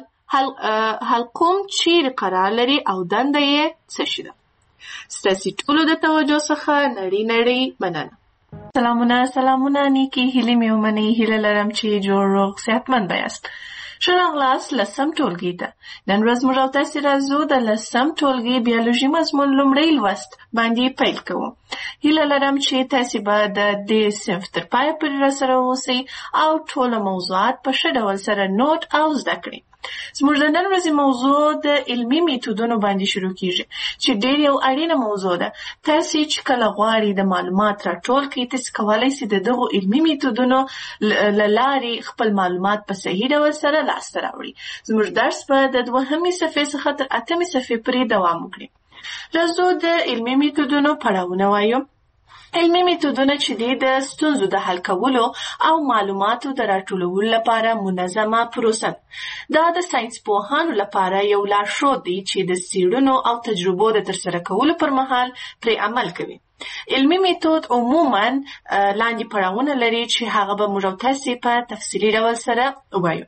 حلقوم چیرې قرار لري او دنده یې څه شي ده؟ ستاسې ټولو د توجه څخه نړۍ نړۍ مننه. سلامونه سلامونه نیکې هیلې مې ومنئ. هیله لرم چې جوړ روغ صحتمند به یاست. ښه راغلاست لسم ټولګي ته. نن ورځ موږ او تاسې راځو د لسم ټولګي بیولوژي مضمون لومړی لوست باندې پیل کوو. هیله لرم چې تاسې به د دې صنف تر پایه پورې راسره اوسئ او ټوله موضوعات په ښه ډول سره نوٹ او زده کړئ. زموږ د نن ورځې موضوع د علمي میتودونو باندې شروع کیږي چې ډېر یو اړینه موضوع ده. تاسې چې کله غواړئ د معلومات راټول کړئ، تاسې کولی شئ د دغو علمي میتودونو له لارې خپل معلومات په صحیح ډول سره لاسته راوړئ. زموږ درس به د دوهمې صفحې څخه تر اتمې صفحې پورې دوام وکړي. راځو د علمي میتودونو پړاوونه وایو. علمي میتودونه چې دي د ستونزو د حل کولو او معلوماتو د راټولولو لپاره منظمه پروسه ده. دا د ساینس پوهانو لپاره یو لارښود دی چې د څېړنو او تجربو د ترسره کولو پر مهال پرې عمل کوي. علمي میتود عموما لاندې پړاوونه لري چې هغه به موږ او تاسې په تفصیلي ډول سره ووایو.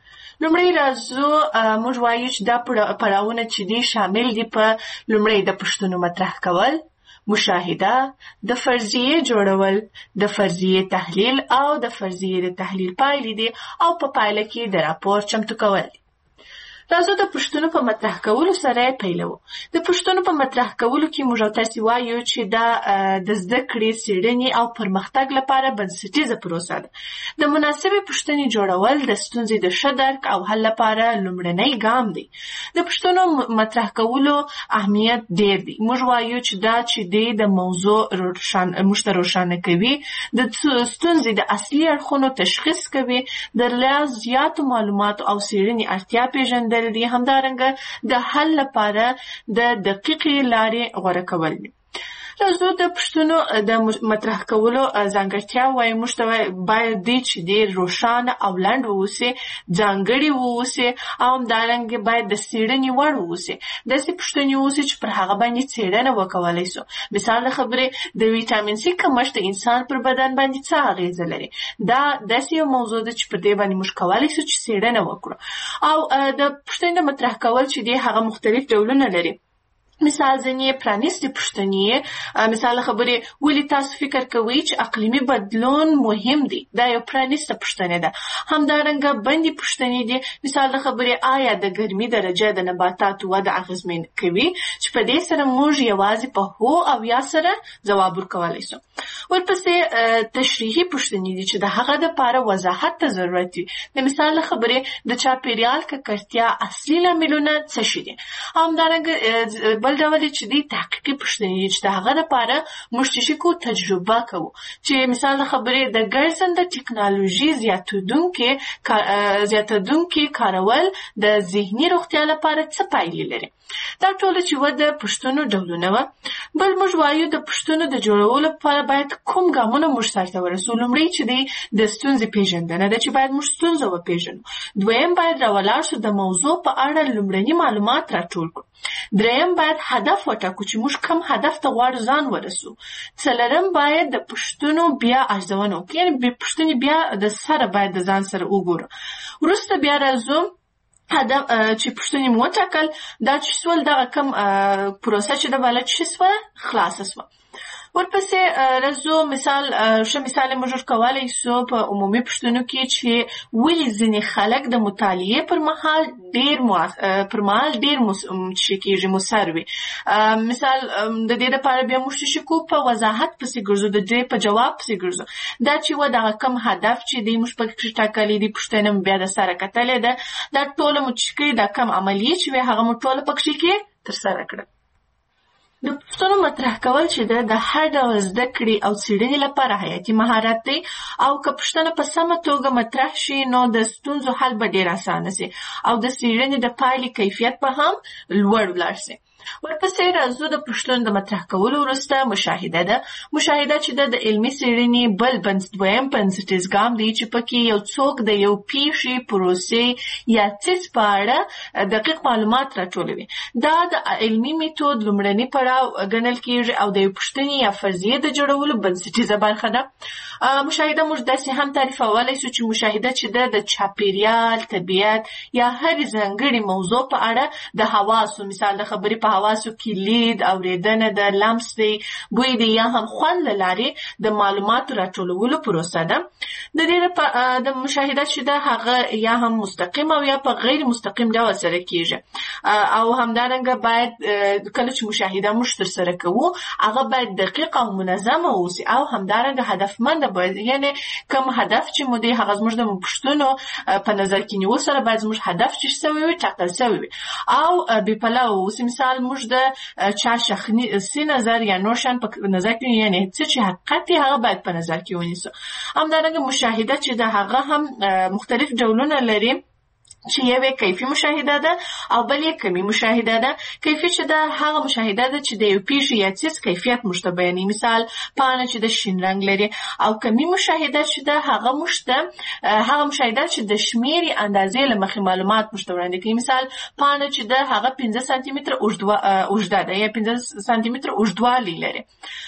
لومړی راځو موږ وایو چې دا پړاوونه چې دي شامل دي په لومړی د پوښتنو مطرح کول، مشاهده، د فرضیې جوړول، د فرضیې تحلیل او د فرضیې د تحلیل پایلې دي او په پایله کې د راپور چمتو کول دي. راځو د پوښتنو په مطرح کولو سره یې پیلوو. د پوښتنو په مطرح کولو کې موږ او تاسې وایو چې دا د زده کړې، څېړنې او پرمختګ لپاره بنسټیزه پروسه ده. د مناسبې پوښتنې جوړول د ستونزې د ښه درک او حل لپاره لومړنی ګام دی. د پوښتنو مطرح کولو اهمیت ډېر دی. موږ وایو چې دا چې دی د موضوع موږ ته روښانه کوي، د ستونزې د اصلي اړخونو تشخیص کوي، د لا زیاتو معلوماتو او څېړنې اړتیا پېژندل دي، همدارنګه د حل لپاره د دقیقې لارې غوره کول دي. راځو د پوښتنو د مطرح کولو ځانګړتیا وایي. موږ ته باید دی چې ډېر روښانه او لنډ واوسي، ځانګړي واوسي او همدارنګه باید د څېړنې وړ واوسي. داسې پوښتنې واوسي چې پر هغه باندې څېړنه وکولی سو. مثال د خبرې د ویټامین سي کمښت د انسان پر بدن باندې څه اغېزه لري. دا داسې یو موضوع ده چې پر دې باندې موږ کولی سو چې څېړنه وکړو. او د پوښتنې د مطرح کول چې دی هغه مختلف ډولونه لري. مثال ځینې پرانیستې پوښتنې، مثال خبرې ولې تاسو فکر کوئ چې اقلیمي بدلون مهم دی؟ دا یو پرانیسته پوښتنه ده. همدارنګه بندي پوښتنې دي. مثال د خبرې آیا د ګرمۍ درجه د نباتاتو وده اغېزمن کوي؟ چې په دې سره موږ یوازې په هو او یا سره ځواب ورکولی سو. ورپسې تشریحي پوښتنې دي چې د هغه دپاره وضاحت ته ضرورت وي. د مثال خبرې د چاپېریال ککړتیا اصلي لاملونه څه شي دي؟ همدارنګه بل ډول چې دی تحقیقي پوښتنې چې د هغه لپاره موږ چې کو تجربه کوو چې مثال د خبرې د ګرځنده ټکنالوژي زیاتېدونکې زیاتېدونکې کارول د ذهني روغتیا لپاره څه پایلې لري. دا ټول چې و د پوښتنو ډولونه و. بل موږ وایو د پوښتنو د جوړولو لپاره باید کوم ګامونه موږ سرته ورسو. لومړی چې دی د ستونزې پیژندنه ده چې باید موږ ستونزه وپیژنو. دویم باید راولاړ شو د موضوع په اړه لومړني معلومات راټول کړو. دریم باید هدف وټاکو چې موږ کوم هدف ته غواړو ځان ورسو. څلورم باید د پوښتنو بیا ارزونه وکړو، یعنې پوښتنې بیا د سره باید د ځان سره وګورو. وروسته بیا راځو هدف چې پوښتنې مو وټاکل دا چې سول دغه کوم پروسه چې د بلد شي سوه خلاصه سوه. ورپسې راځو مثال ښه مثال موږ ورکولی سو په عمومي پوښتنو کې چې ولې ځینې خلک د مطالعې پر مهال ډېر پر مهال ډېر چې کېږي مصر وي. مثال د دې دپاره بیا موږ چې کو په وضاحت پسې ګرځو، د دې په جواب پسې ګرځو. دا چې و دغه کوم هدف چې دی موږ پکې ټاکلی دي پوښتنه بیا د سره کتلې ده، دا ټوله مو چې کوي دا کوم عملیې چې وي هغه مو ټوله پکې کې ترسره کړه. د پوښتنو مطرح کول چې ده د هر ډول زده کړې او څېړنې لپاره حیاتي مهارت دی او که پوښتنه په سمه توګه مطرح شي نو د ستونزو حل به ډېر اسانه سي او د څېړنې د پایلې کیفیت به هم لوړ ولاړ سي. ورپسې راځو د پوښتنو د مطرح کولو وروسته مشاهده ده. مشاهده چې ده د علمي څېړنې بل دویم بنسټیز ګام دی چې پکې یو څوک د یو پیښې، پروسې یا څیز په اړه دقیق معلومات راټولوي. دا د علمي میتود لومړنی پړاو ګڼل کېږي او د یو پوښتنې یا فرضیې د جوړولو بنسټیزه برخه ده. مشاهده موږ داسې هم تعریفولی سو چې مشاهده چې ده د چاپیریال، طبیعت یا هرې ځانګړې موضوع په اړه د حواسو، مثال د خبرې په حواسو کې لید، اورېدنه ده، لمس دی، بوی دی یا هم خوند له لارې د معلوماتو راټولولو پروسه ده. د دې د مشاهده چې ده هغه یا هم مستقیم او یا په غیر مستقیم ډول سره کېږي او همدارنګه باید کله چې مشاهده موږ ترسره کوو هغه باید دقیق او منظمه واوسي او همدارنګه هدفمنده باید، یعنې کوم هدف چې مو دی هغه زموږ د پوښتنو په نظر کې نیول سره باید زموږ هدف چې سوی وي ټاکل سوی وي او بې پلوه واوسي. مثال موږ د چا شخصي نظر یا نور شیان په نظر کې، یعنې څه چې حقیقت دی هغه باید په نظر کې ونیسو. همدارنګه مشاهده چې د هغه هم مختلف ډولونه لري چې یوې کیفي مشاهده ده او بل یې کمي مشاهده ده. کیفي چې ده هغه مشاهده ده چې د یو پیښې یا څیز کیفیت موږ ته بیانوي، مثال پاڼه چې د شین رنګ لري. او کمي مشاهده چې ده هغه موږ ته هغه مشاهده چې د شمېرې اندازې له مخې معلومات موږ ته وړاندې کوي. مثال پاڼه چې ده هغه پنځه سانتي متره اوږده ده یا پنځه سانتي متره اوږدوالی لري.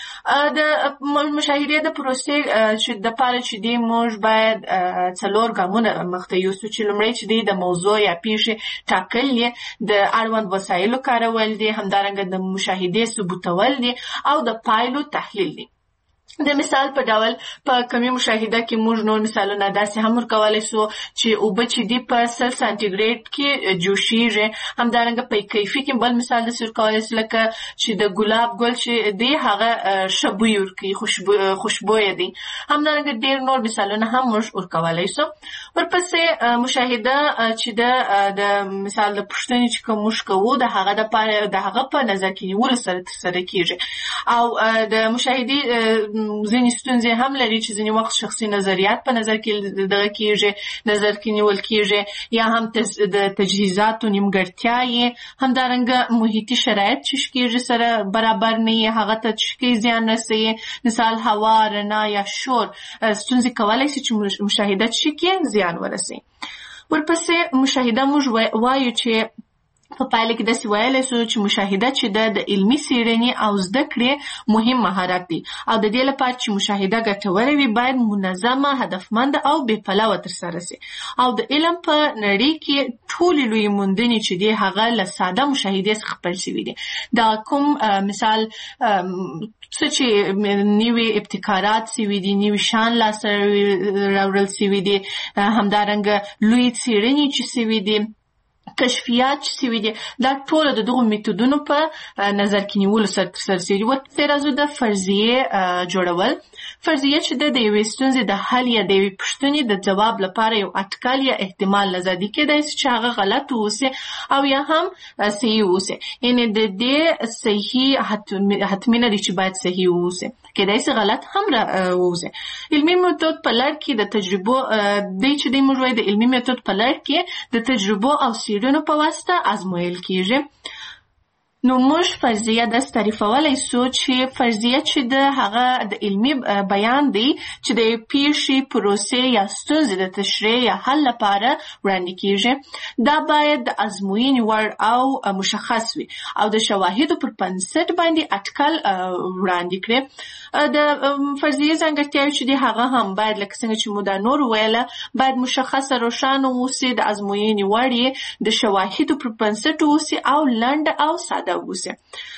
د مشاهدې د پروسې چې د پاره چې دی موږ باید څلور ګامونه مخته یوسو چې لومړی چې دی د موضوع یا پیښې ټاکل دي، د اړوند وسایلو کارول دي، همدارنګه د مشاهدې ثبوتول دي او د پایلو تحلیل دي. د مثال په ډول په کمي مشاهده کې موږ نور مثالونه داسې هم ورکولی سو چې اوبه چې دي په سل سانتي ګریډ کې جوشیږي. همدارنګه په کیفي کې بل مثال داسې ورکولی سو لکه چې د ګلاب ګل چې دی هغه ښه بوی ورکوي، خوشبویه دی. همدارنګه ډېر نور مثالونه هم موږ ورکولی سو. ورپسې مشاهده چې د مثال د پوښتنې چې کوم موږ کوو د هغه دپاره د هغه په نظر کې نیولو سره ترسره کېږي او د مشاهدې ځینې ستونزې هم لري چې ځینې وخت شخصي نظریات په نظر کې دغه کېږي نظر کې نیول کېږي یا هم د تجهیزاتو نیمګړتیاوې، همدارنګه محیطي شرایط چې کېږي سره برابر نه وي هغه ته چې زیان رسوي، مثال هوا، رڼا یا شور ستونزې کولی شي چې مشاهده چې کې زیان ورسوي. ورپسې مشاهده موږ وایو چې په پایله کې داسې ویلی سو چې مشاهده چې ده د علمي څېړنې او زده کړې مهم مهارت دی او د دې لپاره چې مشاهده ګټوره وي باید منظمه، هدفمنده او بې پلوه ترسره سي. او د علم په نړۍ کې ټولې لویې موندنې چې دي هغه له ساده مشاهدې څخه پیل شوي دي. دا کوم مثال څه چې نوي ابتکارات سوي دي، نوي شیان لاسته راوړل سوي دي، همدارنګه لویې څېړنې چې سوي دي کشفیات چې سوي دي دا ټول د دغو میتودونو په نظر کې نیولو سره ترسره سوي. ورپسې راځو د فرضیې جوړول. فرضیه چې د یوې ستونزې د حل یا د یوې پوښتنې د ځواب لپاره یو اټکل یا احتمال نظري کېدای شي چې هغه غلط واوسي او یا هم صحیح واوسي. یعنې د دې صحیح حتمي نه دي چې باید صحیح واوسي، کېدای شي غلط هم واوسي. علمي میتود په لړ کې د تجربو دی چې دی موږ وایو د علمي میتود په لړ کې د تجربو او څېړنو په واسطه ازمویل کېږي. نو موږ فرضیه داسې تعریفولی سو چې فرضیه چې د هغه د علمي بیان دی چې د پیښې، پروسې یا ستونزې د تشریح یا حل لپاره وړاندې کېږي. دا باید د ازموینې وړ او مشخص وي او د شواهدو پر بنسټ باندې اټکل وړاندې کړي. د فرضیې ځانګړتیاوې چې دي هغه هم باید لکه څنګه چې مو دا نور ویله باید مشخصه، روښانه واوسي، د ازموینې وړ یې د شواهدو پر بنسټ واوسي او لنډه او ساده اوسه.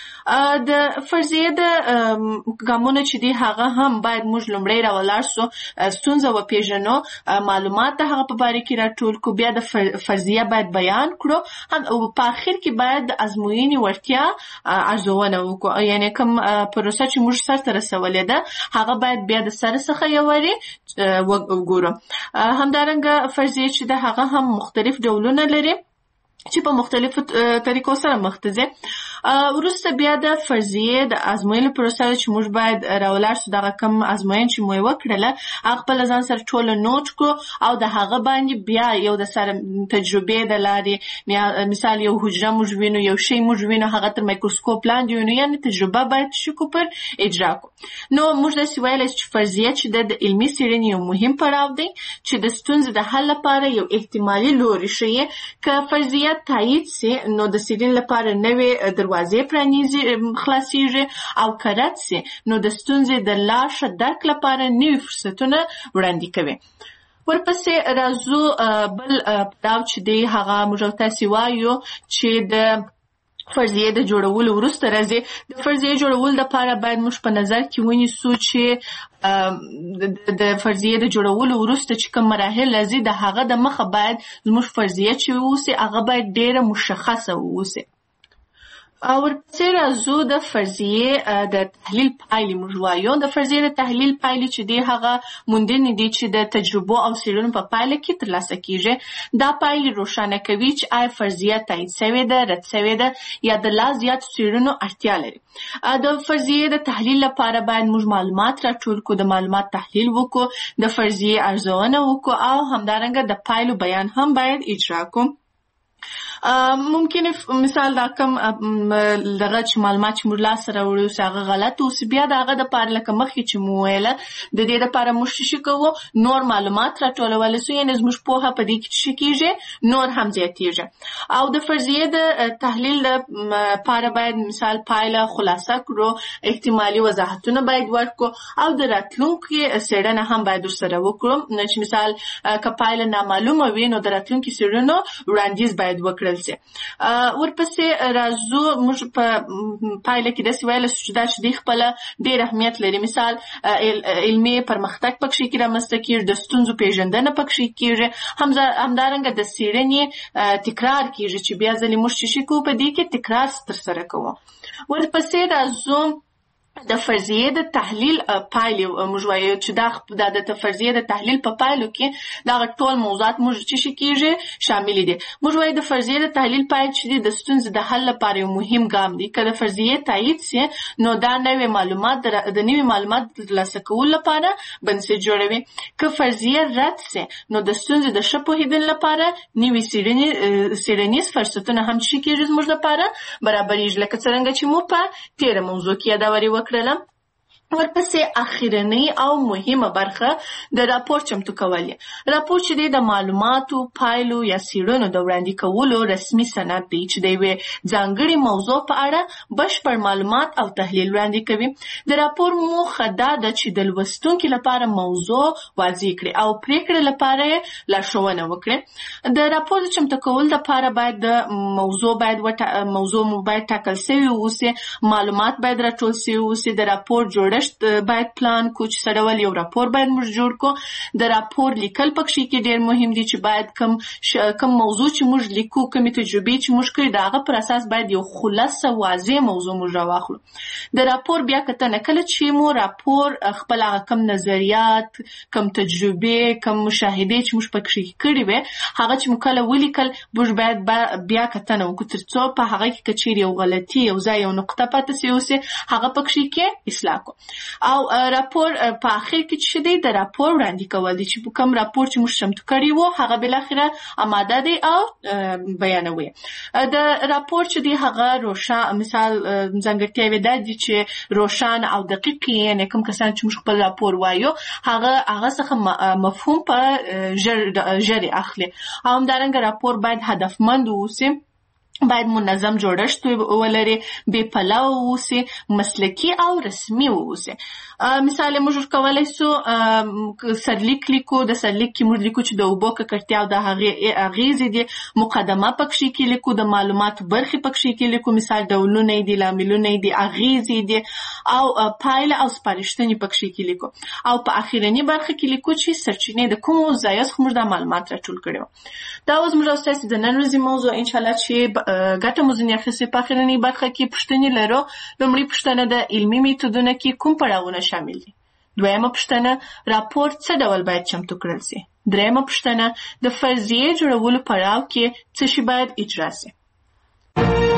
د فرضیې د ګامونه چې دي هغه هم باید موږ لومړی راولاړ سو، ستونزه وپېژنو، معلومات د هغه په باره کې راټول کړو، بیا د فرضیه باید بیان کړو او په آخر کې باید د ازموینې وړتیا ارزونه وکړو. یعنې کوم پروسه چې موږ سرته رسولې ده هغه باید بیا د سر څخه یو وارې وګورو. همدارنګه فرضیې چې ده هغه هم مختلف ډولونه لري چې په مختلفو طریقو سره مخ ته ځي. وروسته بیا د فرضیې د ازموینې پروسه چې موږ باید راولاړ سو، دغه کم ازموینې چې مو یې وکړله هغه خپله ځان سره ټوله نوټ کړو او د هغه باندې بیا یو د سره تجربې د لارې، مثال یو حجره موږ وینو، یو شی موږ وینو، هغه تر مایکروسکوپ لاندې وینو، یعنې تجربه باید شکو پر اجرا کړو. نو موږ داسې ویلی چې فرضیه چې د علمي څېړنې یو مهم پړاو دی چې د ستونزې د حل لپاره یو احتمالي لوري ښیي. که فرضیه تایید سي نو د څېړنې لپاره نوې دروازې پرانیزي خلاصیږي او که رد سي نو د ستونزې د لا ښه درک لپاره نوي فرصتونه وړاندې کوي. ورپسې راځو بل پړاو چې دی هغه موږ تاسې وایو چې د فرضیې د جوړولو وروسته راځي. د فرضیې جوړولو لپاره باید موږ په نظر کې ونیسو چې د فرضیې د جوړولو وروسته چې کوم مراحل راځي د هغه د مخه باید زموږ فرضیه چې واوسي هغه باید ډېره مشخصه واوسي. ورپسې راځو د فرضیې د تحلیل پایلې موږ وایو. د فرضیې د تحلیل پایلې چې دی هغه موندنې دي چې د تجربو او څېړنو په پایله کې ترلاسه کېږي. دا پایلې روښانه کوي چې آیا فرضیه تایید سوې ده، رد سوې ده یا د لا زیاتو څېړنو اړتیا لري. د فرضیې د تحلیل لپاره باید موږ معلومات راټول کړو، د معلومات تحلیل وکړو، د فرضیې ارزونه وکړو او همدارنګه د پایلو بیان هم باید اجرا کړو. ممکن مثال دا کم دغه چې معلومات چې موږ لاسته راوړو چې هغه غلط اوسي، بیا د هغه دپاره لکه مخکې چې مو ویله د دې دپاره موږ څه کوو، نور معلومات راټولولی سو، یعنې زموږ پوهه په دې کې څه کېږي نور هم زیاتېږي. او د فرضیې د تحلیل دپاره باید مثال پایله خلاصه کړو، احتمالي وضاحتونه باید ورکړو او د راتلونکي څېړنه هم باید ورسره وکړو. چې مثال که پایله نامعلومه وي نو د راتلونکي څېړنو وړاندیز باید وکړل سي. ورپسې راځو موږ په پایله کې داسې ویلی سو چې دا چې دی خپله ډېر اهمیت لري. مثال علمي پرمختګ پکښې کې رامنځته کېږي، د ستونزو پېژندنه پکښې کېږي، همدارنګه د څېړنې تکرار کېږي چې بیا ځلې موږ چې شي کوو په دې کې تکرار ترسره کوو. ورپسې راځو د فرضیې د تحلیل پایلې موږ وایو چې دا د فرضیې د تحلیل په پایلو کې دغه ټول موضوعات موږ چې شي کېږي شامل دي. موږ وایو د فرضیې د تحلیل پایل چې دي د ستونزې د حل لپاره یو مهم ګام دی. که د فرضیې تایید سي نو دا نوې معلومات د نوي معلومات د ترلاسه کولو لپاره بنسټ جوړوي. که فرضیې رد سي نو د ستونزې د ښه پوهېدلو لپاره نوي څېړنیز فرصتونه هم چې کېږي زموږ لپاره برابرېږي، لکه څرنګه چې مو په تېره موضوع کې یاداوري وکړله. ورپسې اخرنۍ او مهمه برخه د راپور چمتو کول. راپور چې دی د معلوماتو، پایلو یا څېړنو د وړاندې کولو رسمي سند دی چې د یوې ځانګړې موضوع په اړه بشپړ معلومات او تحلیل وړاندې کوي. د راپور موخه دا ده چې د لوستونکي لپاره موضوع واضح کړي او پرېکړې لپاره یې لارښوونه وکړي. د راپور د چمتو کولو لپاره باید د موضوع باید موضوع مو باید ټاکل سوی واوسي، معلومات باید راټول سوي واوسي، د راپور جوړښت جوړښت باید پلان کو چې څه ډول یو راپور باید موږ جوړ کو. د راپور لیکل پکې کې ډېر مهم دي چې باید کم کم موضوع چې موږ لیکو، کومې تجربې چې موږ کړې د هغه پر اساس باید یو خلاصه واضح موضوع موږ راواخلو. د راپور بیا کتنه کله چې مو راپور خپل هغه کم نظریات، کم تجربې، کم مشاهدې چې موږ پکې کړې وي هغه چې موږ کله ولیکل موږ باید بیا کتنه وکړو ترڅو په هغه کې که چیرې یو غلطي یو ځای یو نقطه پاتې سي هغه پکې کې اصلاح کو. او راپور په اخر کې چې دی د راپور وړاندې کول دي چې کوم راپور چې موږ چمتو کړی وو هغه بل اخره آماده دی او بیانوي. د راپور چې دی هغه روښانه مثال ځانګړتیاوې دا دي چې روښانه او دقیق یې، کوم کسان چې موږ خپل راپور وایو هغه هغه څخه مفهوم په ژر ژر اخلي. او همدارنګه راپور باید هدفمند اوسي، باید منظم جوړښت ولري، بې پلوه اوسي، مسلکي او رسمي اوسي. مثال موږ کولای سو سرلیک لیکو، د سرلیک کې موږ لیکو چې د اوبو ککړتیا او د هغې اغیزې دي، مقدمه پکې کې لیکو، د معلوماتو برخې پکې کې لیکو، مثال ډولونه دي، لاملونه دي، اغیزې دي او پایله او سپارښتنې پکې کې لیکو. او په اخرنی برخه کې لیکو چې سرچینې د کومو ځایونو څخه موږ د معلومات راټول کړو. دا اوس موږ تاسو د نن ورځې موضوع ان شاء الله چې ګټه مو ځنې اخیستې. په اخرنۍ برخه کې پوښتنې لرو. لومړی پوښتنه د علمي میتودونو کې کوم پړاوونه شامل دي؟ دویمه پوښتنه راپور څه ډول باید چمتو کړل سي؟ دریمه پوښتنه د فرضیې جوړولو پړاو کې څه شی باید اجرا سي؟